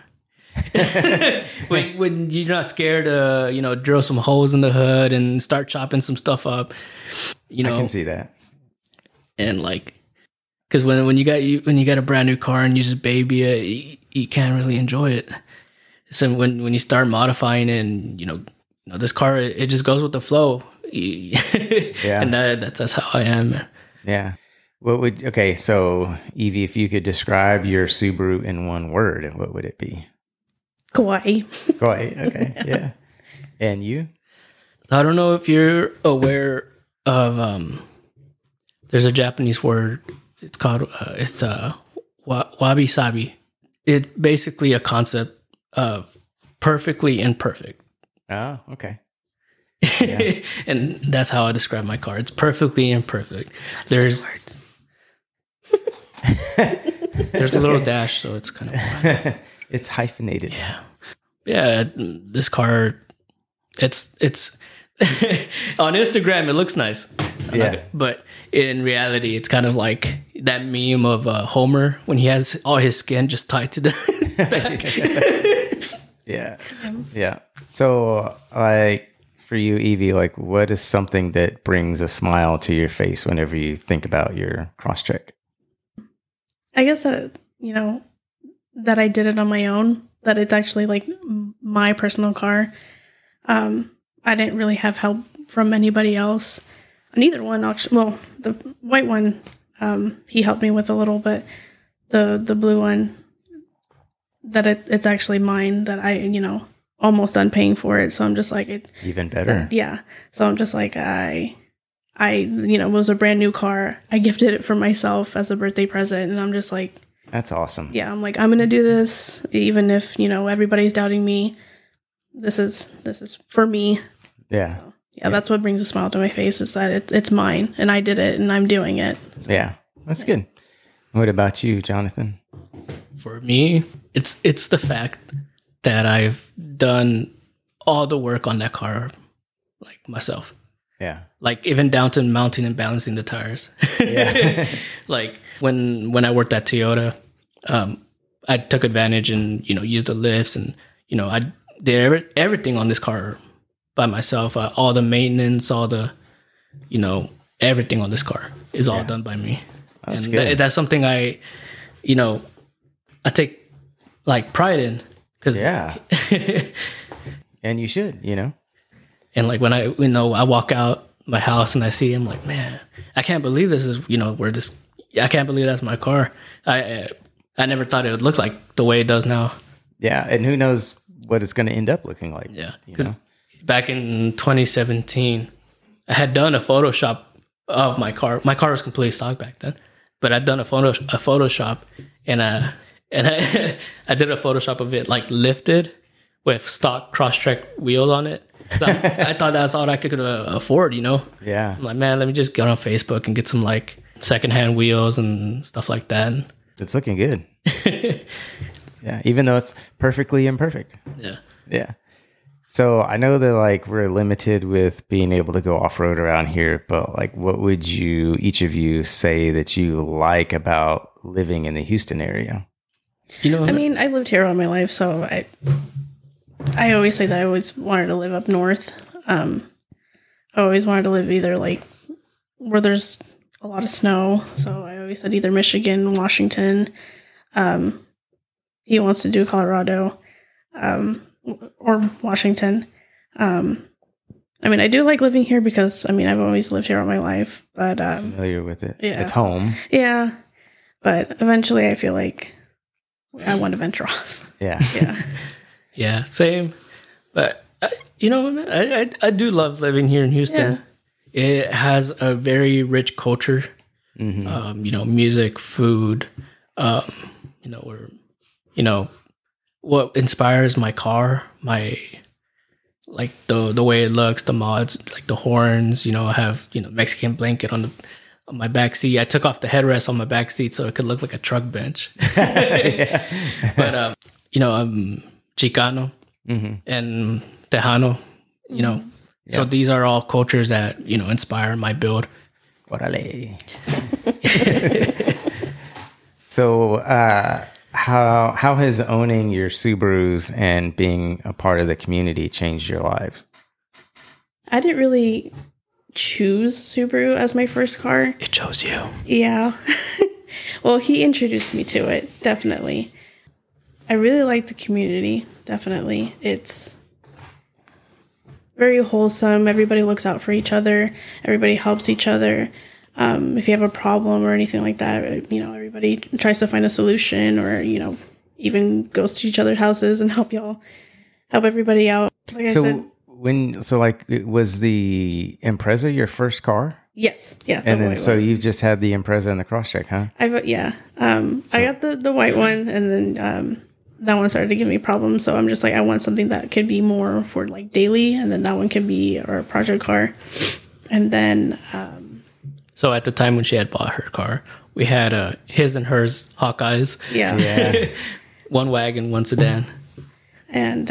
when you're not scared to, drill some holes in the hood and start chopping some stuff up. I can see that. And like, because when you got a brand new car and you just baby it, you can't really enjoy it. So when you start modifying it, and this car, it just goes with the flow. And that's how I am. Yeah. So Evie, if you could describe your Subaru in one word, what would it be? Kawaii. Kawaii. Okay. Yeah. And you? I don't know if you're aware of there's a Japanese word. It's called wabi sabi. It's basically a concept of perfectly imperfect. Oh, okay. Yeah. And that's how I describe my car. It's perfectly imperfect. There's a little dash, so it's kind of it's hyphenated. Yeah. This car, it's on Instagram it looks nice. But in reality, it's kind of like that meme of Homer when he has all his skin just tied to the back. Yeah. So, like, for you, Evie, like, what is something that brings a smile to your face whenever you think about your Crosstrek? I guess that, that I did it on my own, that it's actually like my personal car. I didn't really have help from anybody else. Neither one, actually. Well, the white one, he helped me with a little, but the blue one, that it's actually mine, that I, almost done paying for it. So I'm just like, even better. Yeah. So I'm just like, I it was a brand new car. I gifted it for myself as a birthday present. And I'm just like, that's awesome. Yeah. I'm like, I'm going to do this. Even if, everybody's doubting me, this is for me. Yeah. So, that's what brings a smile to my face, is that it's mine and I did it and I'm doing it. Yeah. That's good. What about you, Jonathan? For me, it's the fact that I've done all the work on that car, like myself. Yeah. Like even down to mounting and balancing the tires. Yeah. Like when I worked at Toyota, I took advantage and, used the lifts and, I did everything on this car by myself. All the maintenance, all the, everything on this car is all done by me. That's and good. That's something I take like pride in. Cause Yeah. And you should, And like when I walk out my house and I see him, like, man, I can't believe this is, I can't believe that's my car. I never thought it would look like the way it does now. Yeah. And who knows what it's going to end up looking like. Yeah. Back in 2017, I had done a Photoshop of my car. My car was completely stock back then, but I'd done a Photoshop and I did a Photoshop of it like lifted with stock Crosstrek wheels on it. I thought that's all I could afford, Yeah. I'm like, man, let me just get on Facebook and get some like secondhand wheels and stuff like that. It's looking good. Yeah. Even though it's perfectly imperfect. Yeah. Yeah. So I know that like we're limited with being able to go off road around here, but like what would each of you say that you like about living in the Houston area? I mean, I lived here all my life, so I always say that I always wanted to live up north. I always wanted to live either like where there's a lot of snow. So I always said either Michigan, Washington. He wants to do Colorado, or Washington. I mean, I do like living here because I've always lived here all my life, but Familiar with it. Yeah. It's home. yeah. But eventually, I feel like I want to venture off. Yeah. Yeah. Yeah, same. But I do love living here in Houston. Yeah. It has a very rich culture. Mm-hmm. Music, food. What inspires my car, like the way it looks, the mods, like the horns. I have Mexican blanket on my back seat. I took off the headrest on my back seat so it could look like a truck bench. But I'm Chicano and Tejano, So these are all cultures that, inspire my build. Orale. So how has owning your Subarus and being a part of the community changed your lives? I didn't really choose Subaru as my first car. It chose you. Yeah. Well, he introduced me to it, definitely. I really like the community, definitely. It's very wholesome. Everybody looks out for each other. Everybody helps each other. If you have a problem or anything like that, everybody tries to find a solution or, even goes to each other's houses and help everybody out. Like I said. Was the Impreza your first car? Yes. Yeah. And then so you've just had the Impreza and the Crosstrek, huh? I got the white one, and then that one started to give me problems. So I'm just like, I want something that could be more for like daily, and then that one could be our project car. And then so at the time when she had bought her car, we had his and hers Hawkeyes. Yeah. One wagon, one sedan. And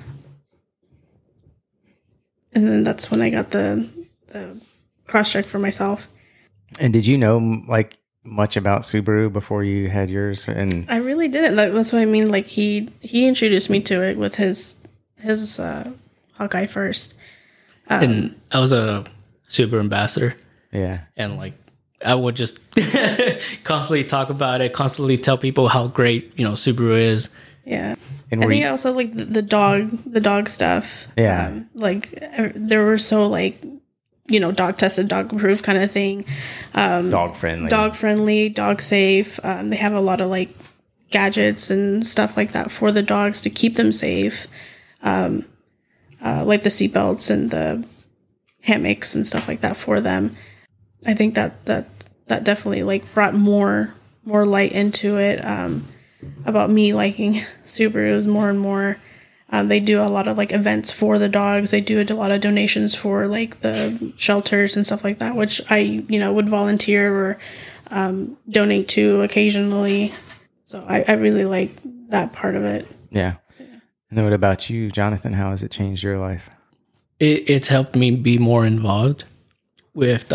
then that's when I got the Crosstrek for myself. And did you know like much about Subaru before you had yours? And I really didn't. That's what I mean. Like he introduced me to it with his Hawkeye first. And I was a Subaru ambassador. Yeah. And like I would just constantly talk about it, constantly tell people how great, Subaru is. Yeah. And I think I also like the dog stuff. Yeah. They were so like, dog tested, dog approved kind of thing. Dog friendly, dog safe. They have a lot of like gadgets and stuff like that for the dogs to keep them safe. Like the seatbelts and the hammocks and stuff like that for them. I think that definitely like brought more light into it. About me liking Subarus more and more. They do a lot of like events for the dogs. They do a lot of donations for like the shelters and stuff like that, which I, would volunteer or donate to occasionally. So I really like that part of it. Yeah. And what about you, Jonathan? How has it changed your life? It's helped me be more involved with,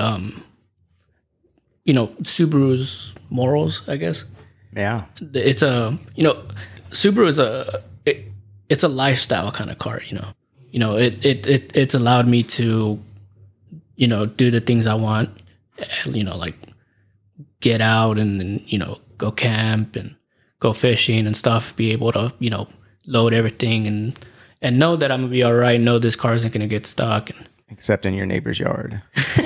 Subaru's morals, I guess. Yeah. It's Subaru is it's a lifestyle kind of car, it's allowed me to, do the things I want, like get out and go camp and go fishing and stuff, be able to, load everything and know that I'm gonna be all right, know this car isn't gonna get stuck. Except in your neighbor's yard.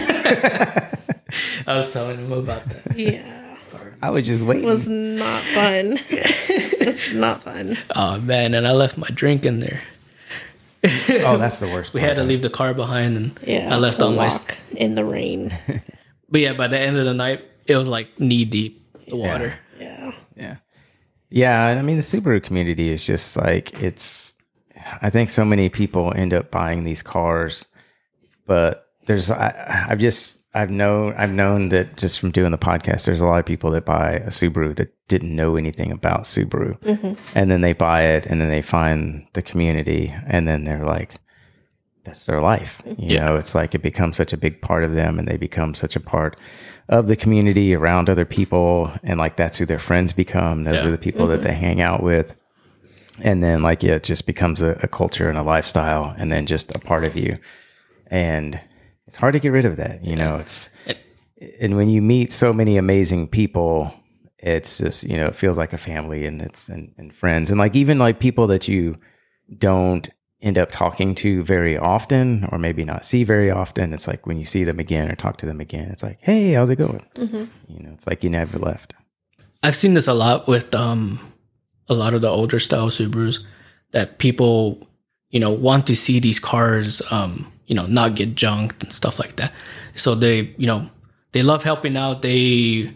I was telling him about that. Yeah. I was just waiting. It was not fun. It's not fun. Oh man, and I left my drink in there. Oh, that's the worst part. We had to leave the car behind, and I left a all my walk in the rain. But yeah, by the end of the night, it was like knee deep, the water. Yeah. And I mean, the Subaru community is just like, I think so many people end up buying these cars, but I've known that just from doing the podcast, there's a lot of people that buy a Subaru that didn't know anything about Subaru. Mm-hmm. And then they buy it and then they find the community and then they're like, that's their life. You know, it's like it becomes such a big part of them and they become such a part of the community around other people. And like, that's who their friends become. Those are the people that they hang out with. And then like, it just becomes a culture and a lifestyle and then just a part of you. And it's hard to get rid of that. And when you meet so many amazing people, it's just, it feels like a family and and friends and like, even like people that you don't end up talking to very often or maybe not see very often. It's like when you see them again or talk to them again, it's like, hey, how's it going? Mm-hmm. It's like you never left. I've seen this a lot with a lot of the older style Subarus that people, want to see these cars, not get junked and stuff like that. So they love helping out. They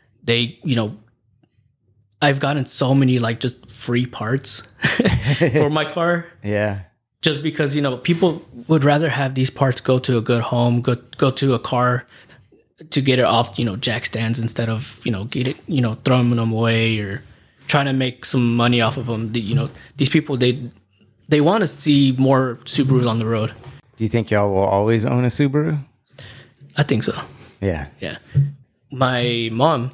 I've gotten so many like just free parts for my car. Yeah. Just because, people would rather have these parts go to a good home, go to a car to get it off, jack stands instead of, throwing them away or trying to make some money off of them. These people, they want to see more Subarus on the road. Do you think y'all will always own a Subaru? I think so. Yeah. Yeah. My mom,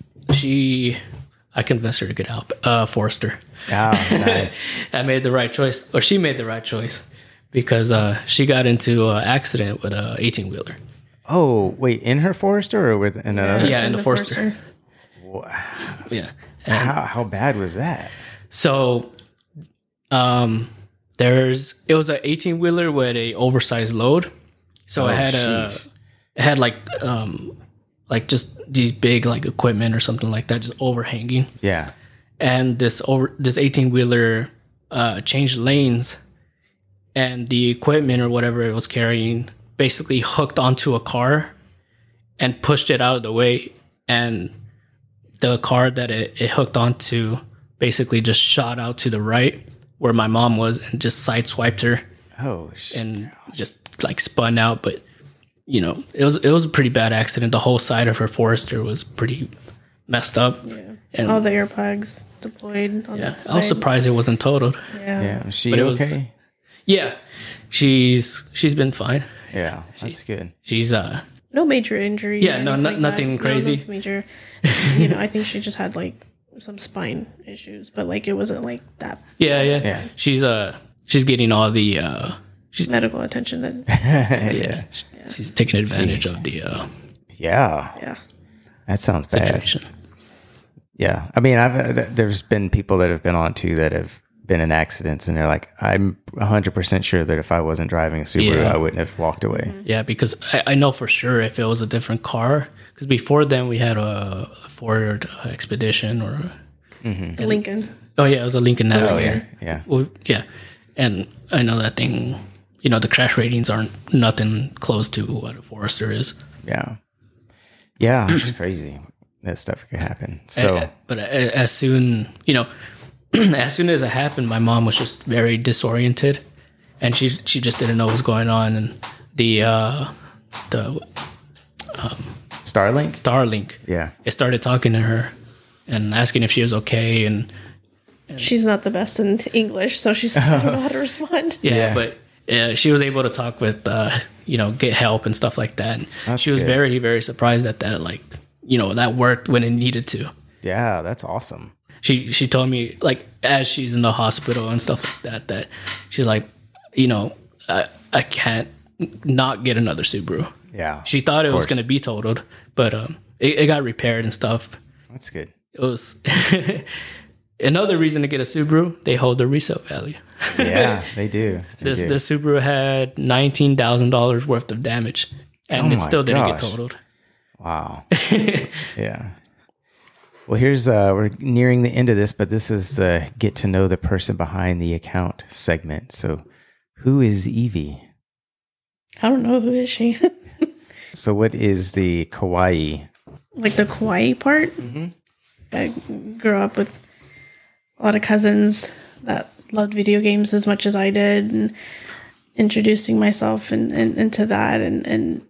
I convinced her to get out Forester. Oh, nice. I made the right choice, or she made the right choice, because she got into an accident with a 18-wheeler. Oh, wait, in her Forester or with another? Yeah, in the Forester. Wow. Yeah. How bad was that? So, it was an 18-wheeler with a oversized load. So it had like just these big like equipment or something like that, just overhanging. Yeah. And this 18-wheeler changed lanes, and the equipment or whatever it was carrying basically hooked onto a car and pushed it out of the way. And the car that it hooked onto basically just shot out to the right where my mom was and just sideswiped her. Oh, shit. And just like spun out. But, it was a pretty bad accident. The whole side of her Forester was pretty messed up. Yeah. And all the airbags deployed on that side. I was surprised it wasn't totaled. Yeah. Was she okay? Yeah. She's been fine. Yeah, that's good. She's no major injuries. Yeah, nothing crazy. No major. I think she just had like some spine issues, but like it wasn't like that. Yeah. She's getting all the medical attention that. Yeah. She's taking advantage of the. Yeah. That sounds bad. Situation. Yeah, I mean, there's been people that have been on too that have been in accidents, and they're like, I'm 100% sure that if I wasn't driving a Subaru, I wouldn't have walked away. Yeah, because I know for sure if it was a different car, because before then we had a Ford Expedition or Lincoln. Oh yeah, it was a Lincoln Navigator. Yeah. Well, yeah, and I know that thing. The crash ratings aren't nothing close to what a Forester is. Yeah, it's crazy. That stuff could happen. So, but as soon as it happened, my mom was just very disoriented, and she just didn't know what was going on. And the Starlink, it started talking to her and asking if she was okay. And she's not the best in English, so she's I don't know how to respond. Yeah. But she was able to talk with get help and stuff like that. And she was very, very surprised at that. Like. That worked when it needed to. Yeah, that's awesome. She told me, like, as she's in the hospital and stuff like that she's like, I can't not get another Subaru. Yeah. She thought it was course. going to be totaled, but it got repaired and stuff. That's good. It was another reason to get a Subaru. They hold the resale value. Yeah, they do. This Subaru had $19,000 worth of damage, and it still didn't get gosh. totaled. Wow. Yeah. Well, here's we're nearing the end of this, but this is the get to know the person behind the account segment. So, who is Evie? I don't know, who is she? So, what is the kawaii? Like the kawaii part. I grew up with a lot of cousins that loved video games as much as I did, and introducing myself into that, and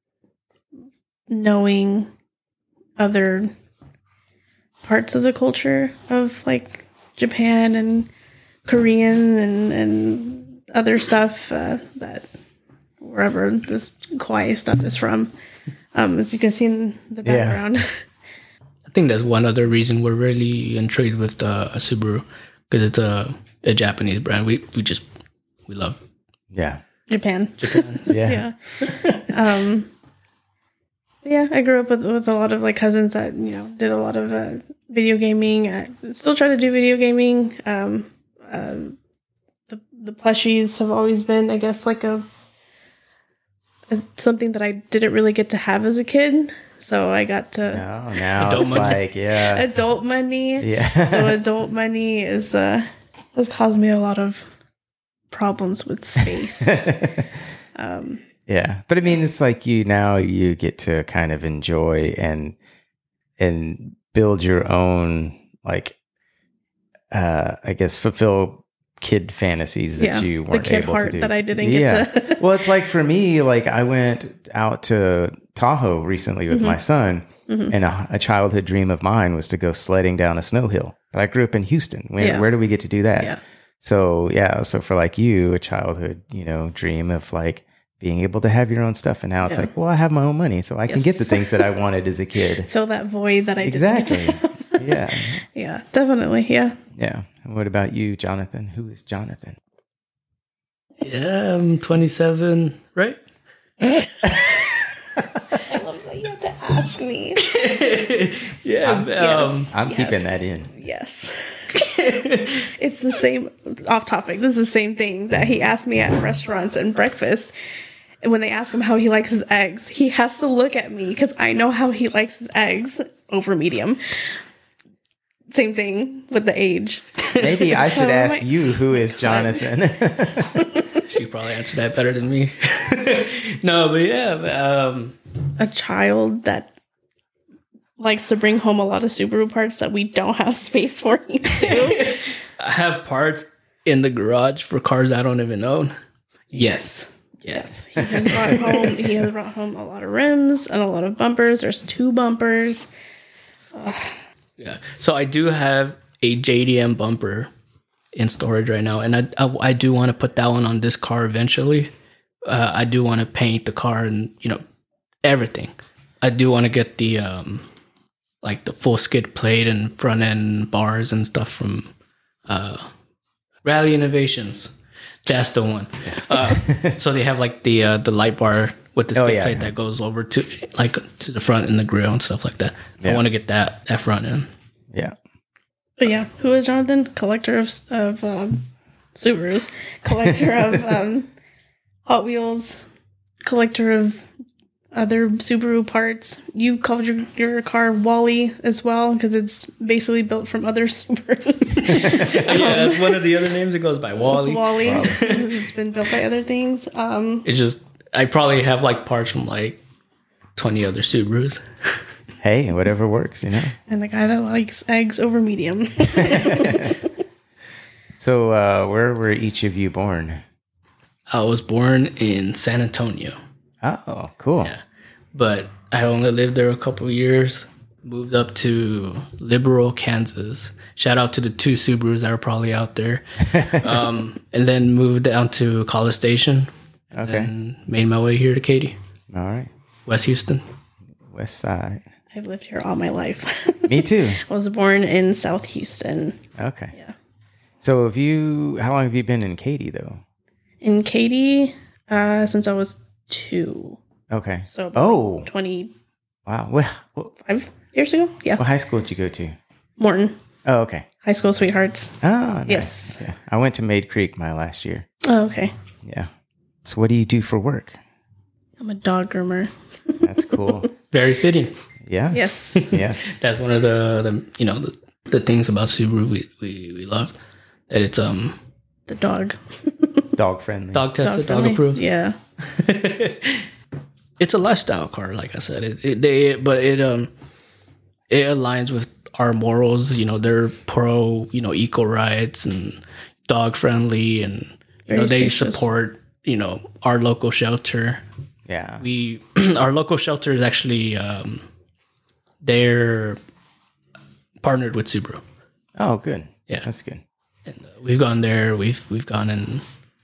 knowing other parts of the culture of like Japan and Korean and other stuff that wherever this kawaii stuff is from. As you can see in the background. I think that's one other reason we're really intrigued with a Subaru, because it's a Japanese brand. We love Japan. Yeah. Yeah, I grew up with a lot of like cousins that did a lot of video gaming. I still try to do video gaming. The plushies have always been, I guess, like something that I didn't really get to have as a kid. So I got to now Adult it's money. like adult money. Yeah. So adult money has caused me a lot of problems with space. Yeah, but I mean, it's like you get to kind of enjoy and build your own, like, I guess, fulfill kid fantasies that you weren't the kid able heart to do. that I didn't get to. Well, it's like for me, like I went out to Tahoe recently with my son, and a childhood dream of mine was to go sledding down a snow hill. But I grew up in Houston. Where do we get to do that? Yeah. So for like you, a childhood, dream of like being able to have your own stuff, and now it's like, well, I have my own money, so I can get the things that I wanted as a kid. Fill that void that I Exactly. didn't get to. Yeah. Yeah, definitely. Yeah. Yeah. And what about you, Jonathan? Who is Jonathan? Yeah, I'm 27, right? I love that you have to ask me. Yeah. I'm keeping that in. Yes. It's the same, off topic. This is the same thing that he asked me at restaurants and breakfast. And when they ask him how he likes his eggs, he has to look at me because I know how he likes his eggs over medium. Same thing with the age. Maybe I should ask you, who is Jonathan? She probably answered that better than me. No, but yeah. A child that likes to bring home a lot of Subaru parts that we don't have space for you to. I have parts in the garage for cars I don't even own. Yes. Yes, he has brought home a lot of rims and a lot of bumpers. There's 2 bumpers. Yeah. So I do have a JDM bumper in storage right now, and I do want to put that one on this car eventually. I do want to paint the car and everything. I do want to get the like the full skid plate and front end bars and stuff from Rally Innovations. That's the one. So they have like the light bar with the skid plate that goes over to the front and the grill and stuff like that. I want to get that front end. Yeah. But yeah, who is Jonathan? Collector of Subarus, collector of Hot Wheels, collector of other Subaru parts. You called your car Wally as well because it's basically built from other Subarus. Yeah, that's one of the other names. It goes by Wally. Wally. It's been built by other things. It's just I probably have like parts from like 20 other Subarus. Hey, whatever works, And the guy that likes eggs over medium. So, where were each of you born? I was born in San Antonio. Oh, cool. Yeah. But I only lived there a couple of years. Moved up to Liberal, Kansas. Shout out to the 2 Subarus that are probably out there. And then moved down to College Station. Okay. And made my way here to Katy. All right. West Houston. West Side. I've lived here all my life. Me too. I was born in South Houston. Okay. Yeah. So how long have you been in Katy though? In Katy, since I was 2. Okay. So Oh. 25 Wow. Well, years ago? Yeah. what high school did you go to? Morton. Oh, okay. High school sweethearts. Oh, nice. Yes. Yeah. I went to Maid Creek my last year. Oh, okay. Yeah. So what do you do for work? I'm a dog groomer. That's cool. Very fitting. Yeah. Yes. Yeah. That's one of the things about Subaru we love. That it's The dog. Dog friendly. dog tested, dog friendly. approved. Yeah. It's a lifestyle car, like I said. It aligns with our morals. They're pro, eco rights and dog friendly, and Very they spacious. support our local shelter. Yeah. Our local shelter is actually they're partnered with Subaru. Oh, good. Yeah. That's good. And we've gone there. We've gone and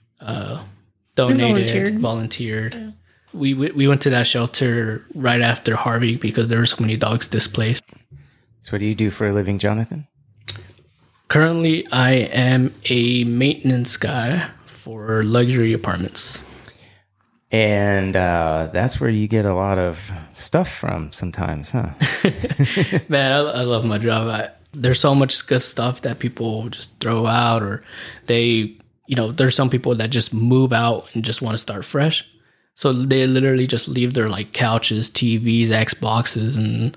donated, volunteered. Yeah. We went to that shelter right after Harvey because there were so many dogs displaced. So what do you do for a living, Jonathan? Currently, I am a maintenance guy for luxury apartments. And that's where you get a lot of stuff from sometimes, huh? Man, I love my job. There's so much good stuff that people just throw out, or there's some people that just move out and just want to start fresh. So they literally just leave their like couches, TVs, Xboxes, and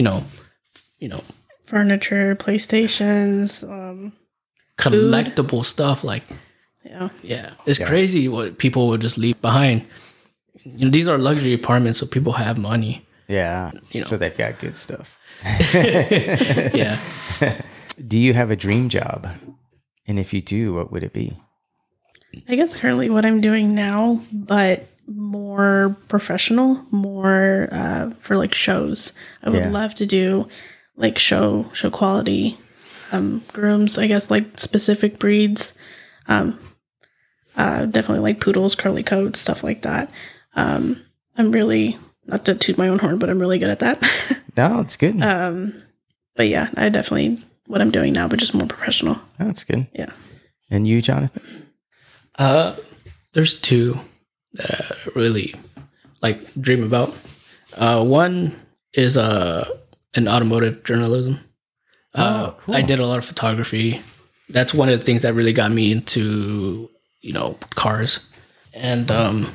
Furniture, PlayStations. collectible stuff. Like, Yeah. it's crazy what people would just leave behind. These are luxury apartments, so people have money. Yeah. So they've got good stuff. Yeah. Do you have a dream job? And if you do, what would it be? I guess currently what I'm doing now, but more professional, more for like shows. I would love to do like show quality grooms, I guess, like specific breeds. Definitely like poodles, curly coats, stuff like that. I'm really, not to toot my own horn, but I'm really good at that. No, it's good. But yeah, I definitely what I'm doing now, but just more professional. That's good. Yeah. And you, Jonathan? There's two that I really like dream about. One is in automotive journalism. Cool. I did a lot of photography. That's one of the things that really got me into cars. And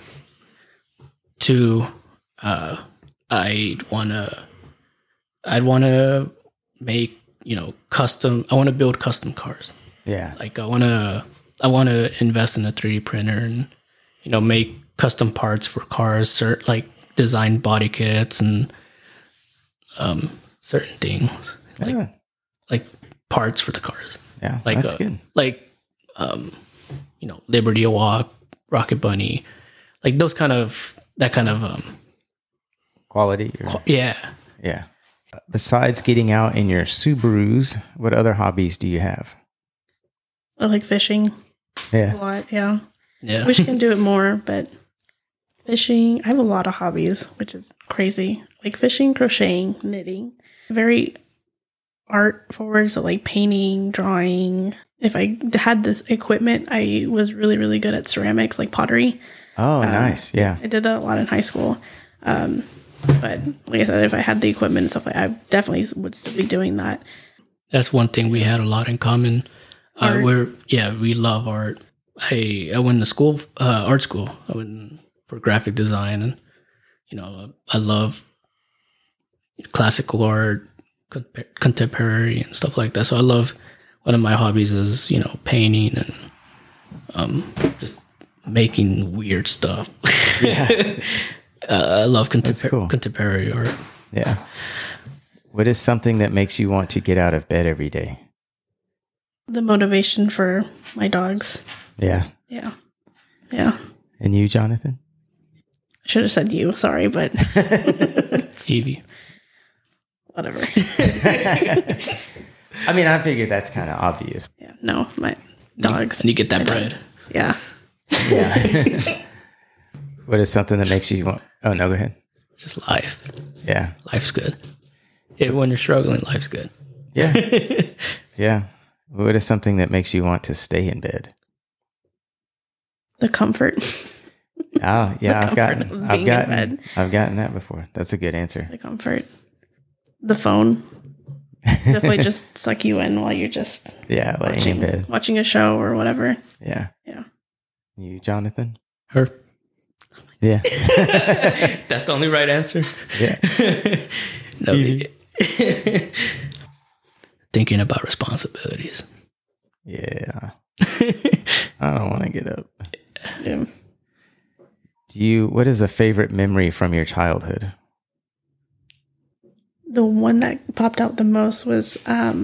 two, I'd wanna make custom. I want to build custom cars. Yeah. Like I want to invest in a 3D printer and make custom parts for cars, like design body kits and certain things like parts for the cars. Yeah, Like that's good. Like Liberty Walk, Rocket Bunny, like that kind of Quality. yeah. Yeah. Besides getting out in your Subarus, what other hobbies do you have? I like fishing a Yeah. lot. Yeah. Yeah. Wish I can do it more, but fishing, I have a lot of hobbies, which is crazy. Like fishing, crocheting, knitting. Very art forward, so like painting, drawing. If I had this equipment, I was really, really good at ceramics, like pottery. Oh, nice. Yeah. I did that a lot in high school. But like I said, if I had the equipment and stuff, I definitely would still be doing that. That's one thing we had a lot in common. Art. We love art. I went to school, art school. I went for graphic design, and I love classical art, contemporary, and stuff like that. So I love. One of my hobbies is painting and just making weird stuff. Yeah. I love cool. contemporary art. Yeah. What is something that makes you want to get out of bed every day? The motivation for my dogs. Yeah. Yeah. Yeah. And you, Jonathan? I should have said you. Sorry, but Evie. whatever. I mean, I figured that's kind of obvious. Yeah. No, my dogs. And you get that My bread. dogs. Yeah. Yeah. What is something that makes you want... Oh, no, go ahead. Just life. Yeah. Life's good. Even when you're struggling, life's good. Yeah. Yeah. What is something that makes you want to stay in bed? The comfort. Oh yeah, The comfort of being in bed. I've gotten that before. That's a good answer. The comfort. The phone. Definitely just suck you in while you're just laying in bed. Watching a show or whatever. Yeah. Yeah. You, Jonathan? Her. Yeah. That's the only right answer. Yeah. No. Thinking about responsibilities. Yeah. I don't want to get up. Yeah. What is a favorite memory from your childhood? The one that popped out the most was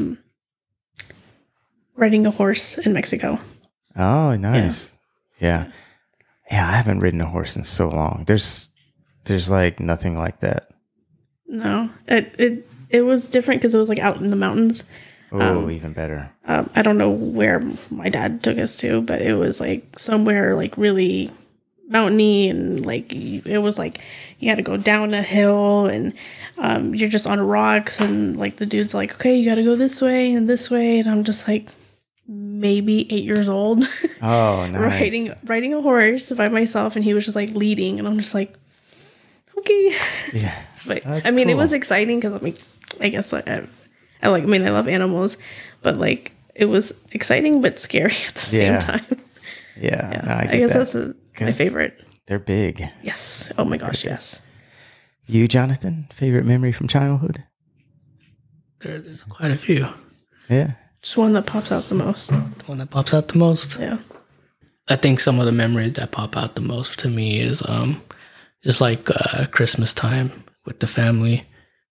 riding a horse in Mexico. Oh, nice. Yeah. Yeah, I haven't ridden a horse in so long. There's like nothing like that. No. It was different because it was like out in the mountains. Oh, even better. I don't know where my dad took us to, but it was like somewhere like really mountainy, and like it was like you had to go down a hill, and you're just on rocks, and like the dude's like, okay, you got to go this way, and I'm just like maybe 8 years old. Oh, nice. riding a horse by myself, and he was just like leading, and I'm just like, okay. Yeah. But I mean, cool. It was exciting because I guess I love animals, but like it was exciting but scary at the same time. Yeah. No, I guess that's my favorite. They're big. Yes. Oh my gosh, yes. You, Jonathan, favorite memory from childhood? There's quite a few. Yeah. Just one that pops out the most. The one that pops out the most? Yeah. I think some of the memories that pop out the most to me is just like Christmas time with the family.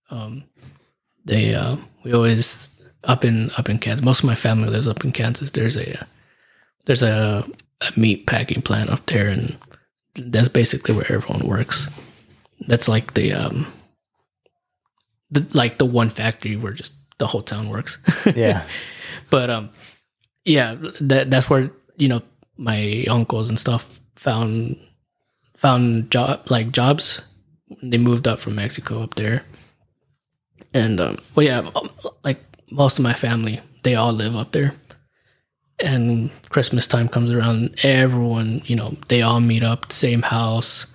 We always up in Kansas. Most of my family lives up in Kansas. There's a meat packing plant up there, and that's basically where everyone works. That's like the one factory where just the whole town works. Yeah. But that's where my uncles and stuff found jobs. They moved up from Mexico up there, and like most of my family, they all live up there. And Christmas time comes around, everyone, they all meet up, same house.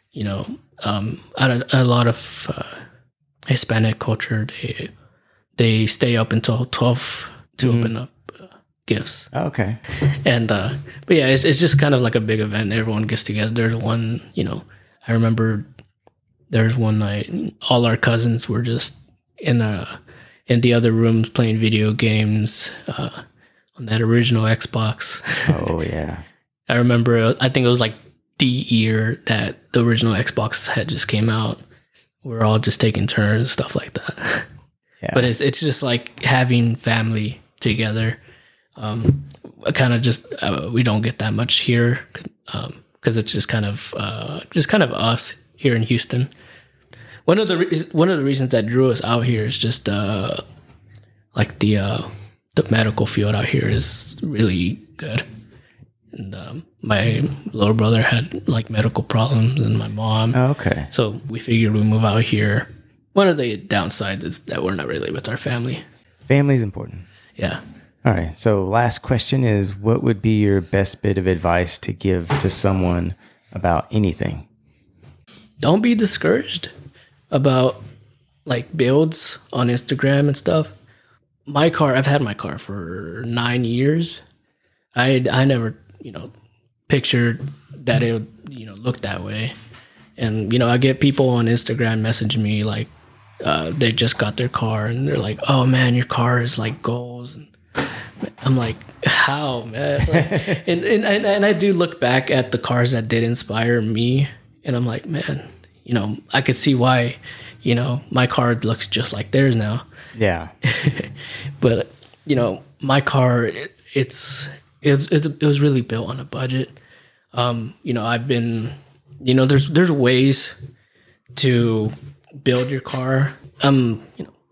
A lot of Hispanic culture, they stay up until 12 to open up gifts. Okay. And but yeah, it's just kind of like a big event. Everyone gets together. There's one, I remember there's one night all our cousins were just in the other rooms playing video games on that original Xbox. Oh yeah. I remember, I think it was like the year that the original Xbox had just came out. We're all just taking turns and stuff like that. Yeah. But it's just like having family together. Kind of just we don't get that much here because it's just kind of us here in Houston. One of the reasons that drew us out here is just like the medical field out here is really good. And my little brother had like medical problems, and my mom. Oh, okay. So we figured we'd move out here. One of the downsides is that we're not really with our family. Family's important. Yeah. All right. So last question is, what would be your best bit of advice to give to someone about anything? Don't be discouraged about like builds on Instagram and stuff. I've had my car for 9 years. I never, pictured that it would, look that way. And, I get people on Instagram messaging me like they just got their car and they're like, oh man, your car is like goals. And I'm like, how, man? Like, and I do look back at the cars that did inspire me, and I'm like, man, I could see why, my car looks just like theirs now. Yeah. But, my car, it was really built on a budget. I've been, there's ways to build your car. I'm,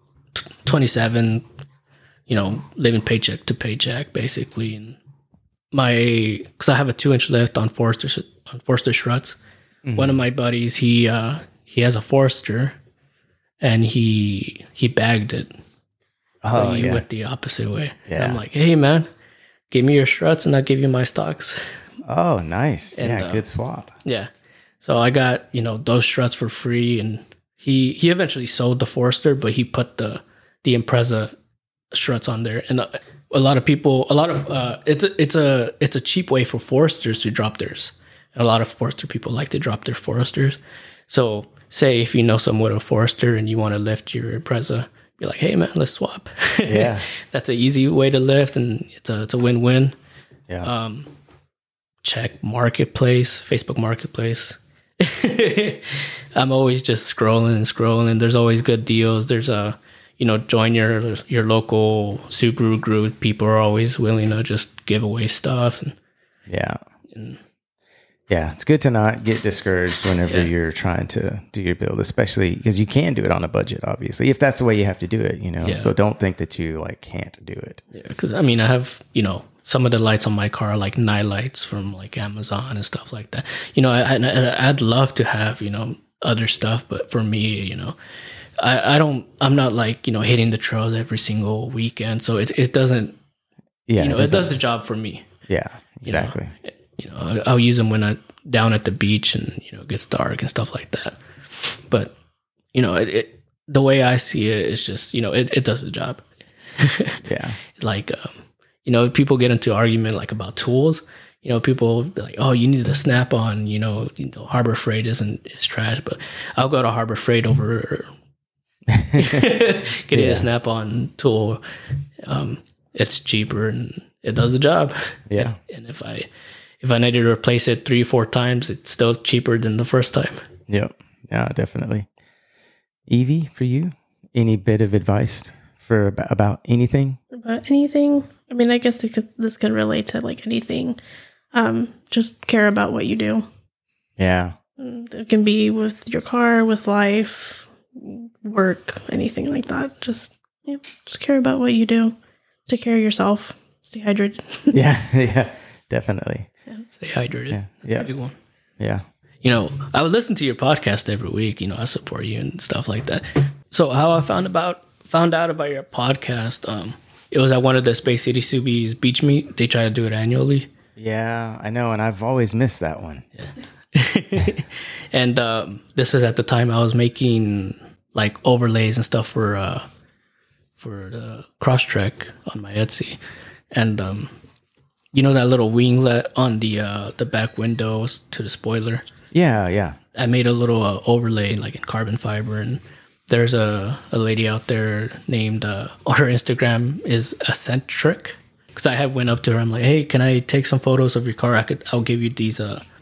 27, living paycheck to paycheck basically. And cause I have a 2-inch lift on Forester struts. Mm-hmm. One of my buddies, he has a Forester, and he bagged it. Oh, so you went the opposite way. Yeah. And I'm like, hey man, give me your struts and I'll give you my stocks. Oh, nice. And, yeah, good swap. Yeah. So I got, those struts for free, and he eventually sold the Forester, but he put the Impreza struts on there. And a lot of people, it's a cheap way for Foresters to drop theirs. And a lot of Forester people like to drop their Foresters. So say if you know someone with a Forester and you want to lift your Impreza, be like, hey man, let's swap. Yeah. That's an easy way to lift, and it's a win-win. Yeah. Check Marketplace, Facebook Marketplace. I'm always just scrolling. There's always good deals. There's join your local Subaru group. People are always willing to just give away stuff. Yeah, it's good to not get discouraged whenever you're trying to do your build, especially because you can do it on a budget, obviously, if that's the way you have to do it, Yeah. So don't think that you can't do it. Yeah, because I have some of the lights on my car are like night lights from like Amazon and stuff like that. I'd love to have other stuff, but for me, I'm not like hitting the trails every single weekend, so it doesn't. Yeah, it does the job for me. Yeah, exactly. I'll use them when I'm down at the beach and it gets dark and stuff like that. But the way I see it is just it does the job. Yeah. If people get into argument like about tools, people be like, oh, you need the Snap-on, Harbor Freight is trash, but I'll go to Harbor Freight over getting a Snap-on tool. It's cheaper and it does the job. Yeah. And if I need to replace it 3-4 times, it's still cheaper than the first time. Yep. Yeah, definitely. Evie, for you, any bit of advice about anything? About anything? I mean, I guess this could relate to like anything. Just care about what you do. Yeah. It can be with your car, with life, work, anything like that. Just care about what you do. Take care of yourself. Stay hydrated. Yeah, definitely. Yeah. Stay hydrated. That's a big one. Yeah. I would listen to your podcast every week. I support you and stuff like that. So how I found out about your podcast, it was at one of the Space City Subies beach meet. They try to do it annually. Yeah, I know, and I've always missed that one. Yeah. And this was at the time I was making like overlays and stuff for the Crosstrek on my Etsy, and that little winglet on the back windows to the spoiler. Yeah. I made a little overlay like in carbon fiber, and there's a lady out there named her Instagram is Eccentric, because I went up to her. I'm like, hey, can I take some photos of your car? I'll give you these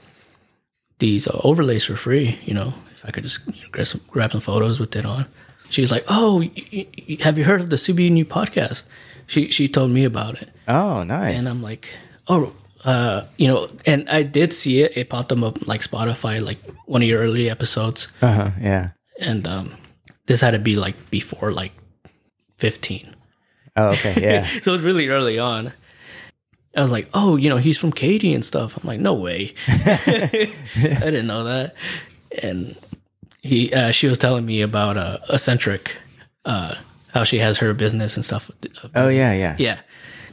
overlays for free. If I could just grab some photos with it on. She's like, oh, have you heard of the Subi New podcast? She told me about it. Oh, nice. And I'm like, oh, and I did see it. It popped up like Spotify, like one of your early episodes. Yeah. And this had to be like before like 15. Oh, okay, yeah. So it's really early on. I was like, oh, he's from Katy and stuff. I'm like, no way. I didn't know that. And she was telling me about Eccentric, how she has her business and stuff. Oh, yeah. Yeah.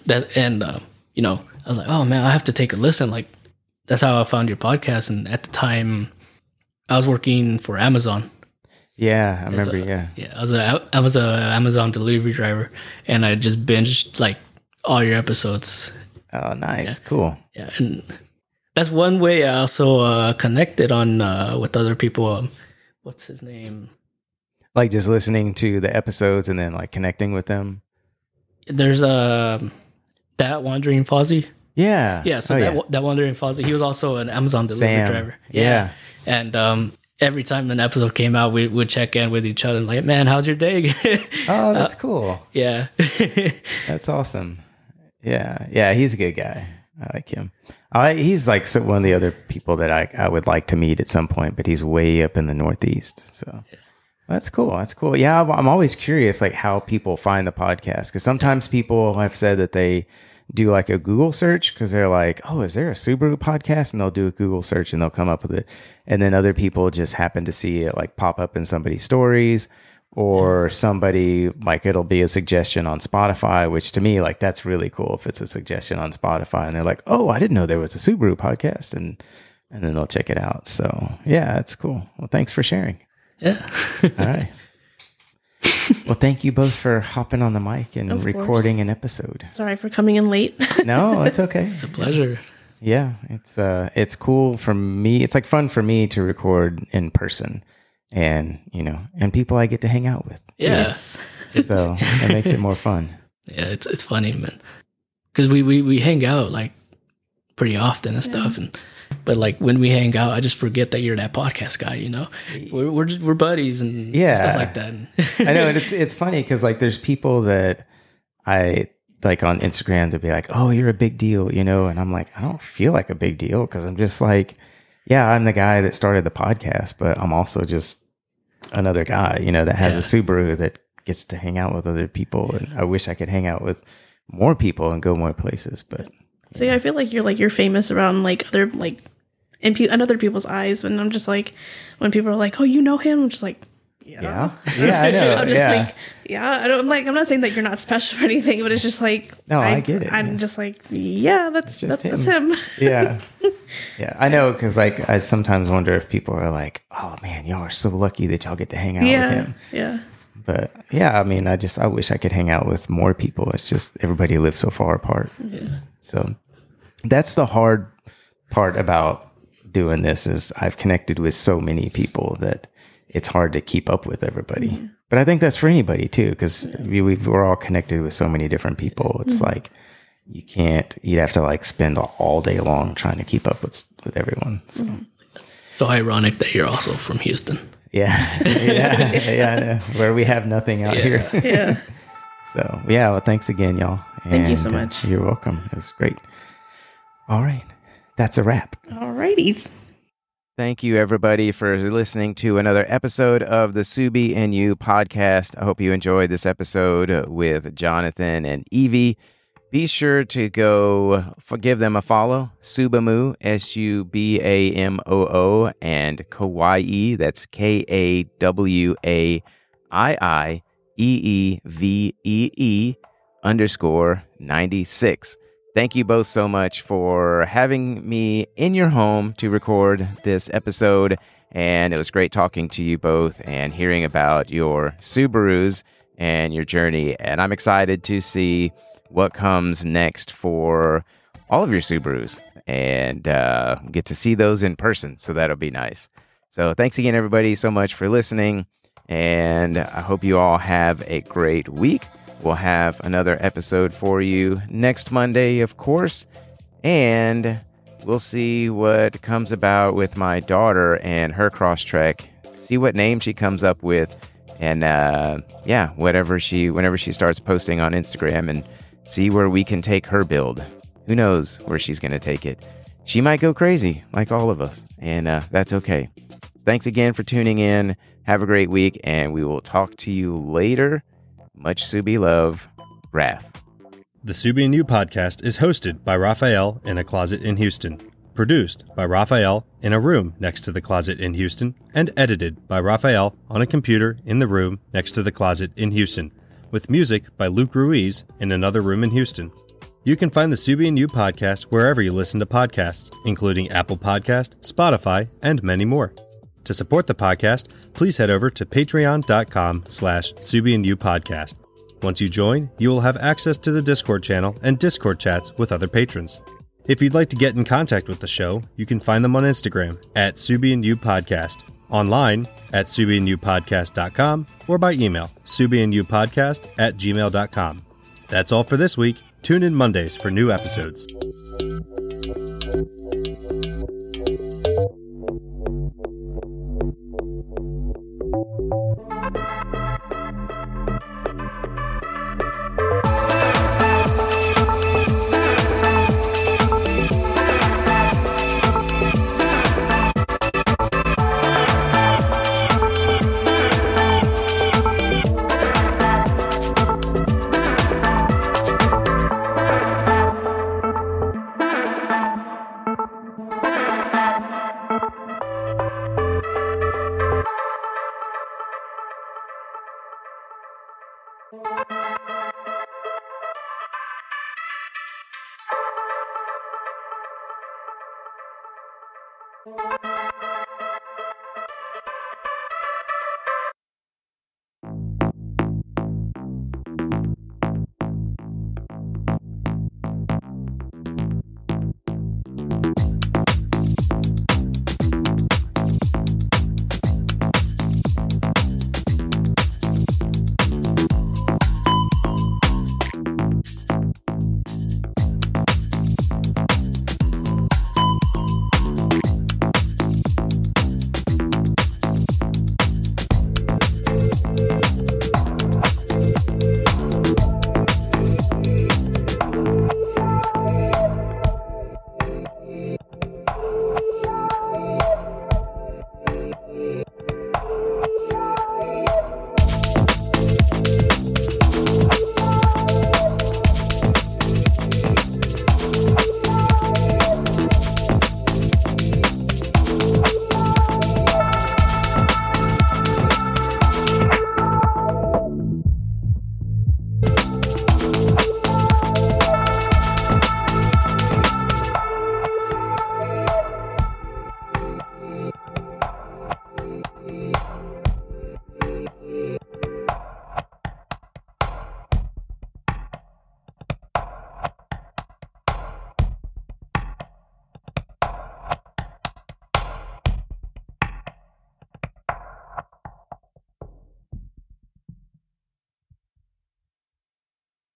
I was like, oh man, I have to take a listen. Like, that's how I found your podcast. And at the time, I was working for Amazon. Yeah, I remember. Yeah, I was a Amazon delivery driver, and I just binged like all your episodes. Oh, nice, cool. Yeah, and that's one way I also connected on with other people. What's his name? Like just listening to the episodes and then like connecting with them. There's that Wandering Fozzie. Yeah. So that Wandering Fozzie, he was also an Amazon delivery driver. Yeah. And every time an episode came out, we would check in with each other and like, man, how's your day? Oh, that's cool. Yeah. That's awesome. Yeah. He's a good guy. I like him. He's like one of the other people that I would like to meet at some point, but he's way up in the Northeast. So that's cool. Yeah. I'm always curious, like how people find the podcast. Cause sometimes people have said that they do like a Google search because they're like, oh, is there a Subaru podcast? And they'll do a Google search and they'll come up with it. And then other people just happen to see it like pop up in somebody's stories, or somebody, like, it'll be a suggestion on Spotify, which to me, like, that's really cool if it's a suggestion on Spotify and they're like, oh, I didn't know there was a Subaru podcast, and then they'll check it out. So yeah, it's cool. Well, thanks for sharing. Yeah. All right. Well, thank you both for hopping on the mic and recording an episode. Sorry for coming in late. No, it's okay. It's a pleasure. Yeah, it's cool for me. It's like fun for me to record in person, and and people I get to hang out with. Yeah. Yes. So it makes it more fun. Yeah, it's funny, man. Because we hang out like pretty often and stuff, but like when we hang out, I just forget that you're that podcast guy. We're buddies and stuff like that. I know, and it's funny because like there's people that I like on Instagram to be like, oh, you're a big deal, and I'm like, I don't feel like a big deal because I'm just like, yeah, I'm the guy that started the podcast, but I'm also just another guy, that has a Subaru that gets to hang out with other people, and I wish I could hang out with more people and go more places, but. See, I feel like you're famous around like other like in other people's eyes, and I'm just like, when people are like, oh, you know him, I'm just like, yeah, I know. I'm just like, I'm not saying that you're not special or anything, but it's just like, no, I get it. I'm just like, yeah, that's him. Yeah. I know, because like I sometimes wonder if people are like, oh man, y'all are so lucky that y'all get to hang out with him. Yeah. But yeah, I mean, I wish I could hang out with more people. It's just everybody lives so far apart. Yeah. So that's the hard part about doing this, is I've connected with so many people that it's hard to keep up with everybody. Mm-hmm. But I think that's for anybody too, because we're all connected with so many different people. It's like you'd have to like spend all day long trying to keep up with everyone. So ironic that you're also from Houston. Yeah, I know. Where we have nothing out here. Yeah. So yeah, well, thanks again, y'all. Thank you so much. You're welcome. It was great. All right, that's a wrap. All righty. Thank you, everybody, for listening to another episode of the Subi and You podcast. I hope you enjoyed this episode with Jonathan and Evie. Be sure to go give them a follow. Subamoo, Subamoo, and Kawaii, that's KAWAIEEVEE_96. Thank you both so much for having me in your home to record this episode. And it was great talking to you both and hearing about your Subarus and your journey. And I'm excited to see what comes next for all of your Subarus and get to see those in person. So that'll be nice. So thanks again, everybody, so much for listening. And I hope you all have a great week. We'll have another episode for you next Monday, of course. And we'll see what comes about with my daughter and her Crosstrek. See what name she comes up with. And whenever she starts posting on Instagram, and see where we can take her build. Who knows where she's going to take it. She might go crazy, like all of us. And that's okay. Thanks again for tuning in. Have a great week, and we will talk to you later. Much Subi love, Raph. The Subi and You podcast is hosted by Raphael in a closet in Houston, produced by Raphael in a room next to the closet in Houston, and edited by Raphael on a computer in the room next to the closet in Houston, with music by Luke Ruiz in another room in Houston. You can find the Subi and You podcast wherever you listen to podcasts, including Apple Podcast, Spotify, and many more. To support the podcast, please head over to patreon.com/SubiandYouPodcast. Once you join, you will have access to the Discord channel and Discord chats with other patrons. If you'd like to get in contact with the show, you can find them on Instagram at SubiandYouPodcast, online at SubiandYouPodcast.com, or by email, SubiandYouPodcast@gmail.com. That's all for this week. Tune in Mondays for new episodes.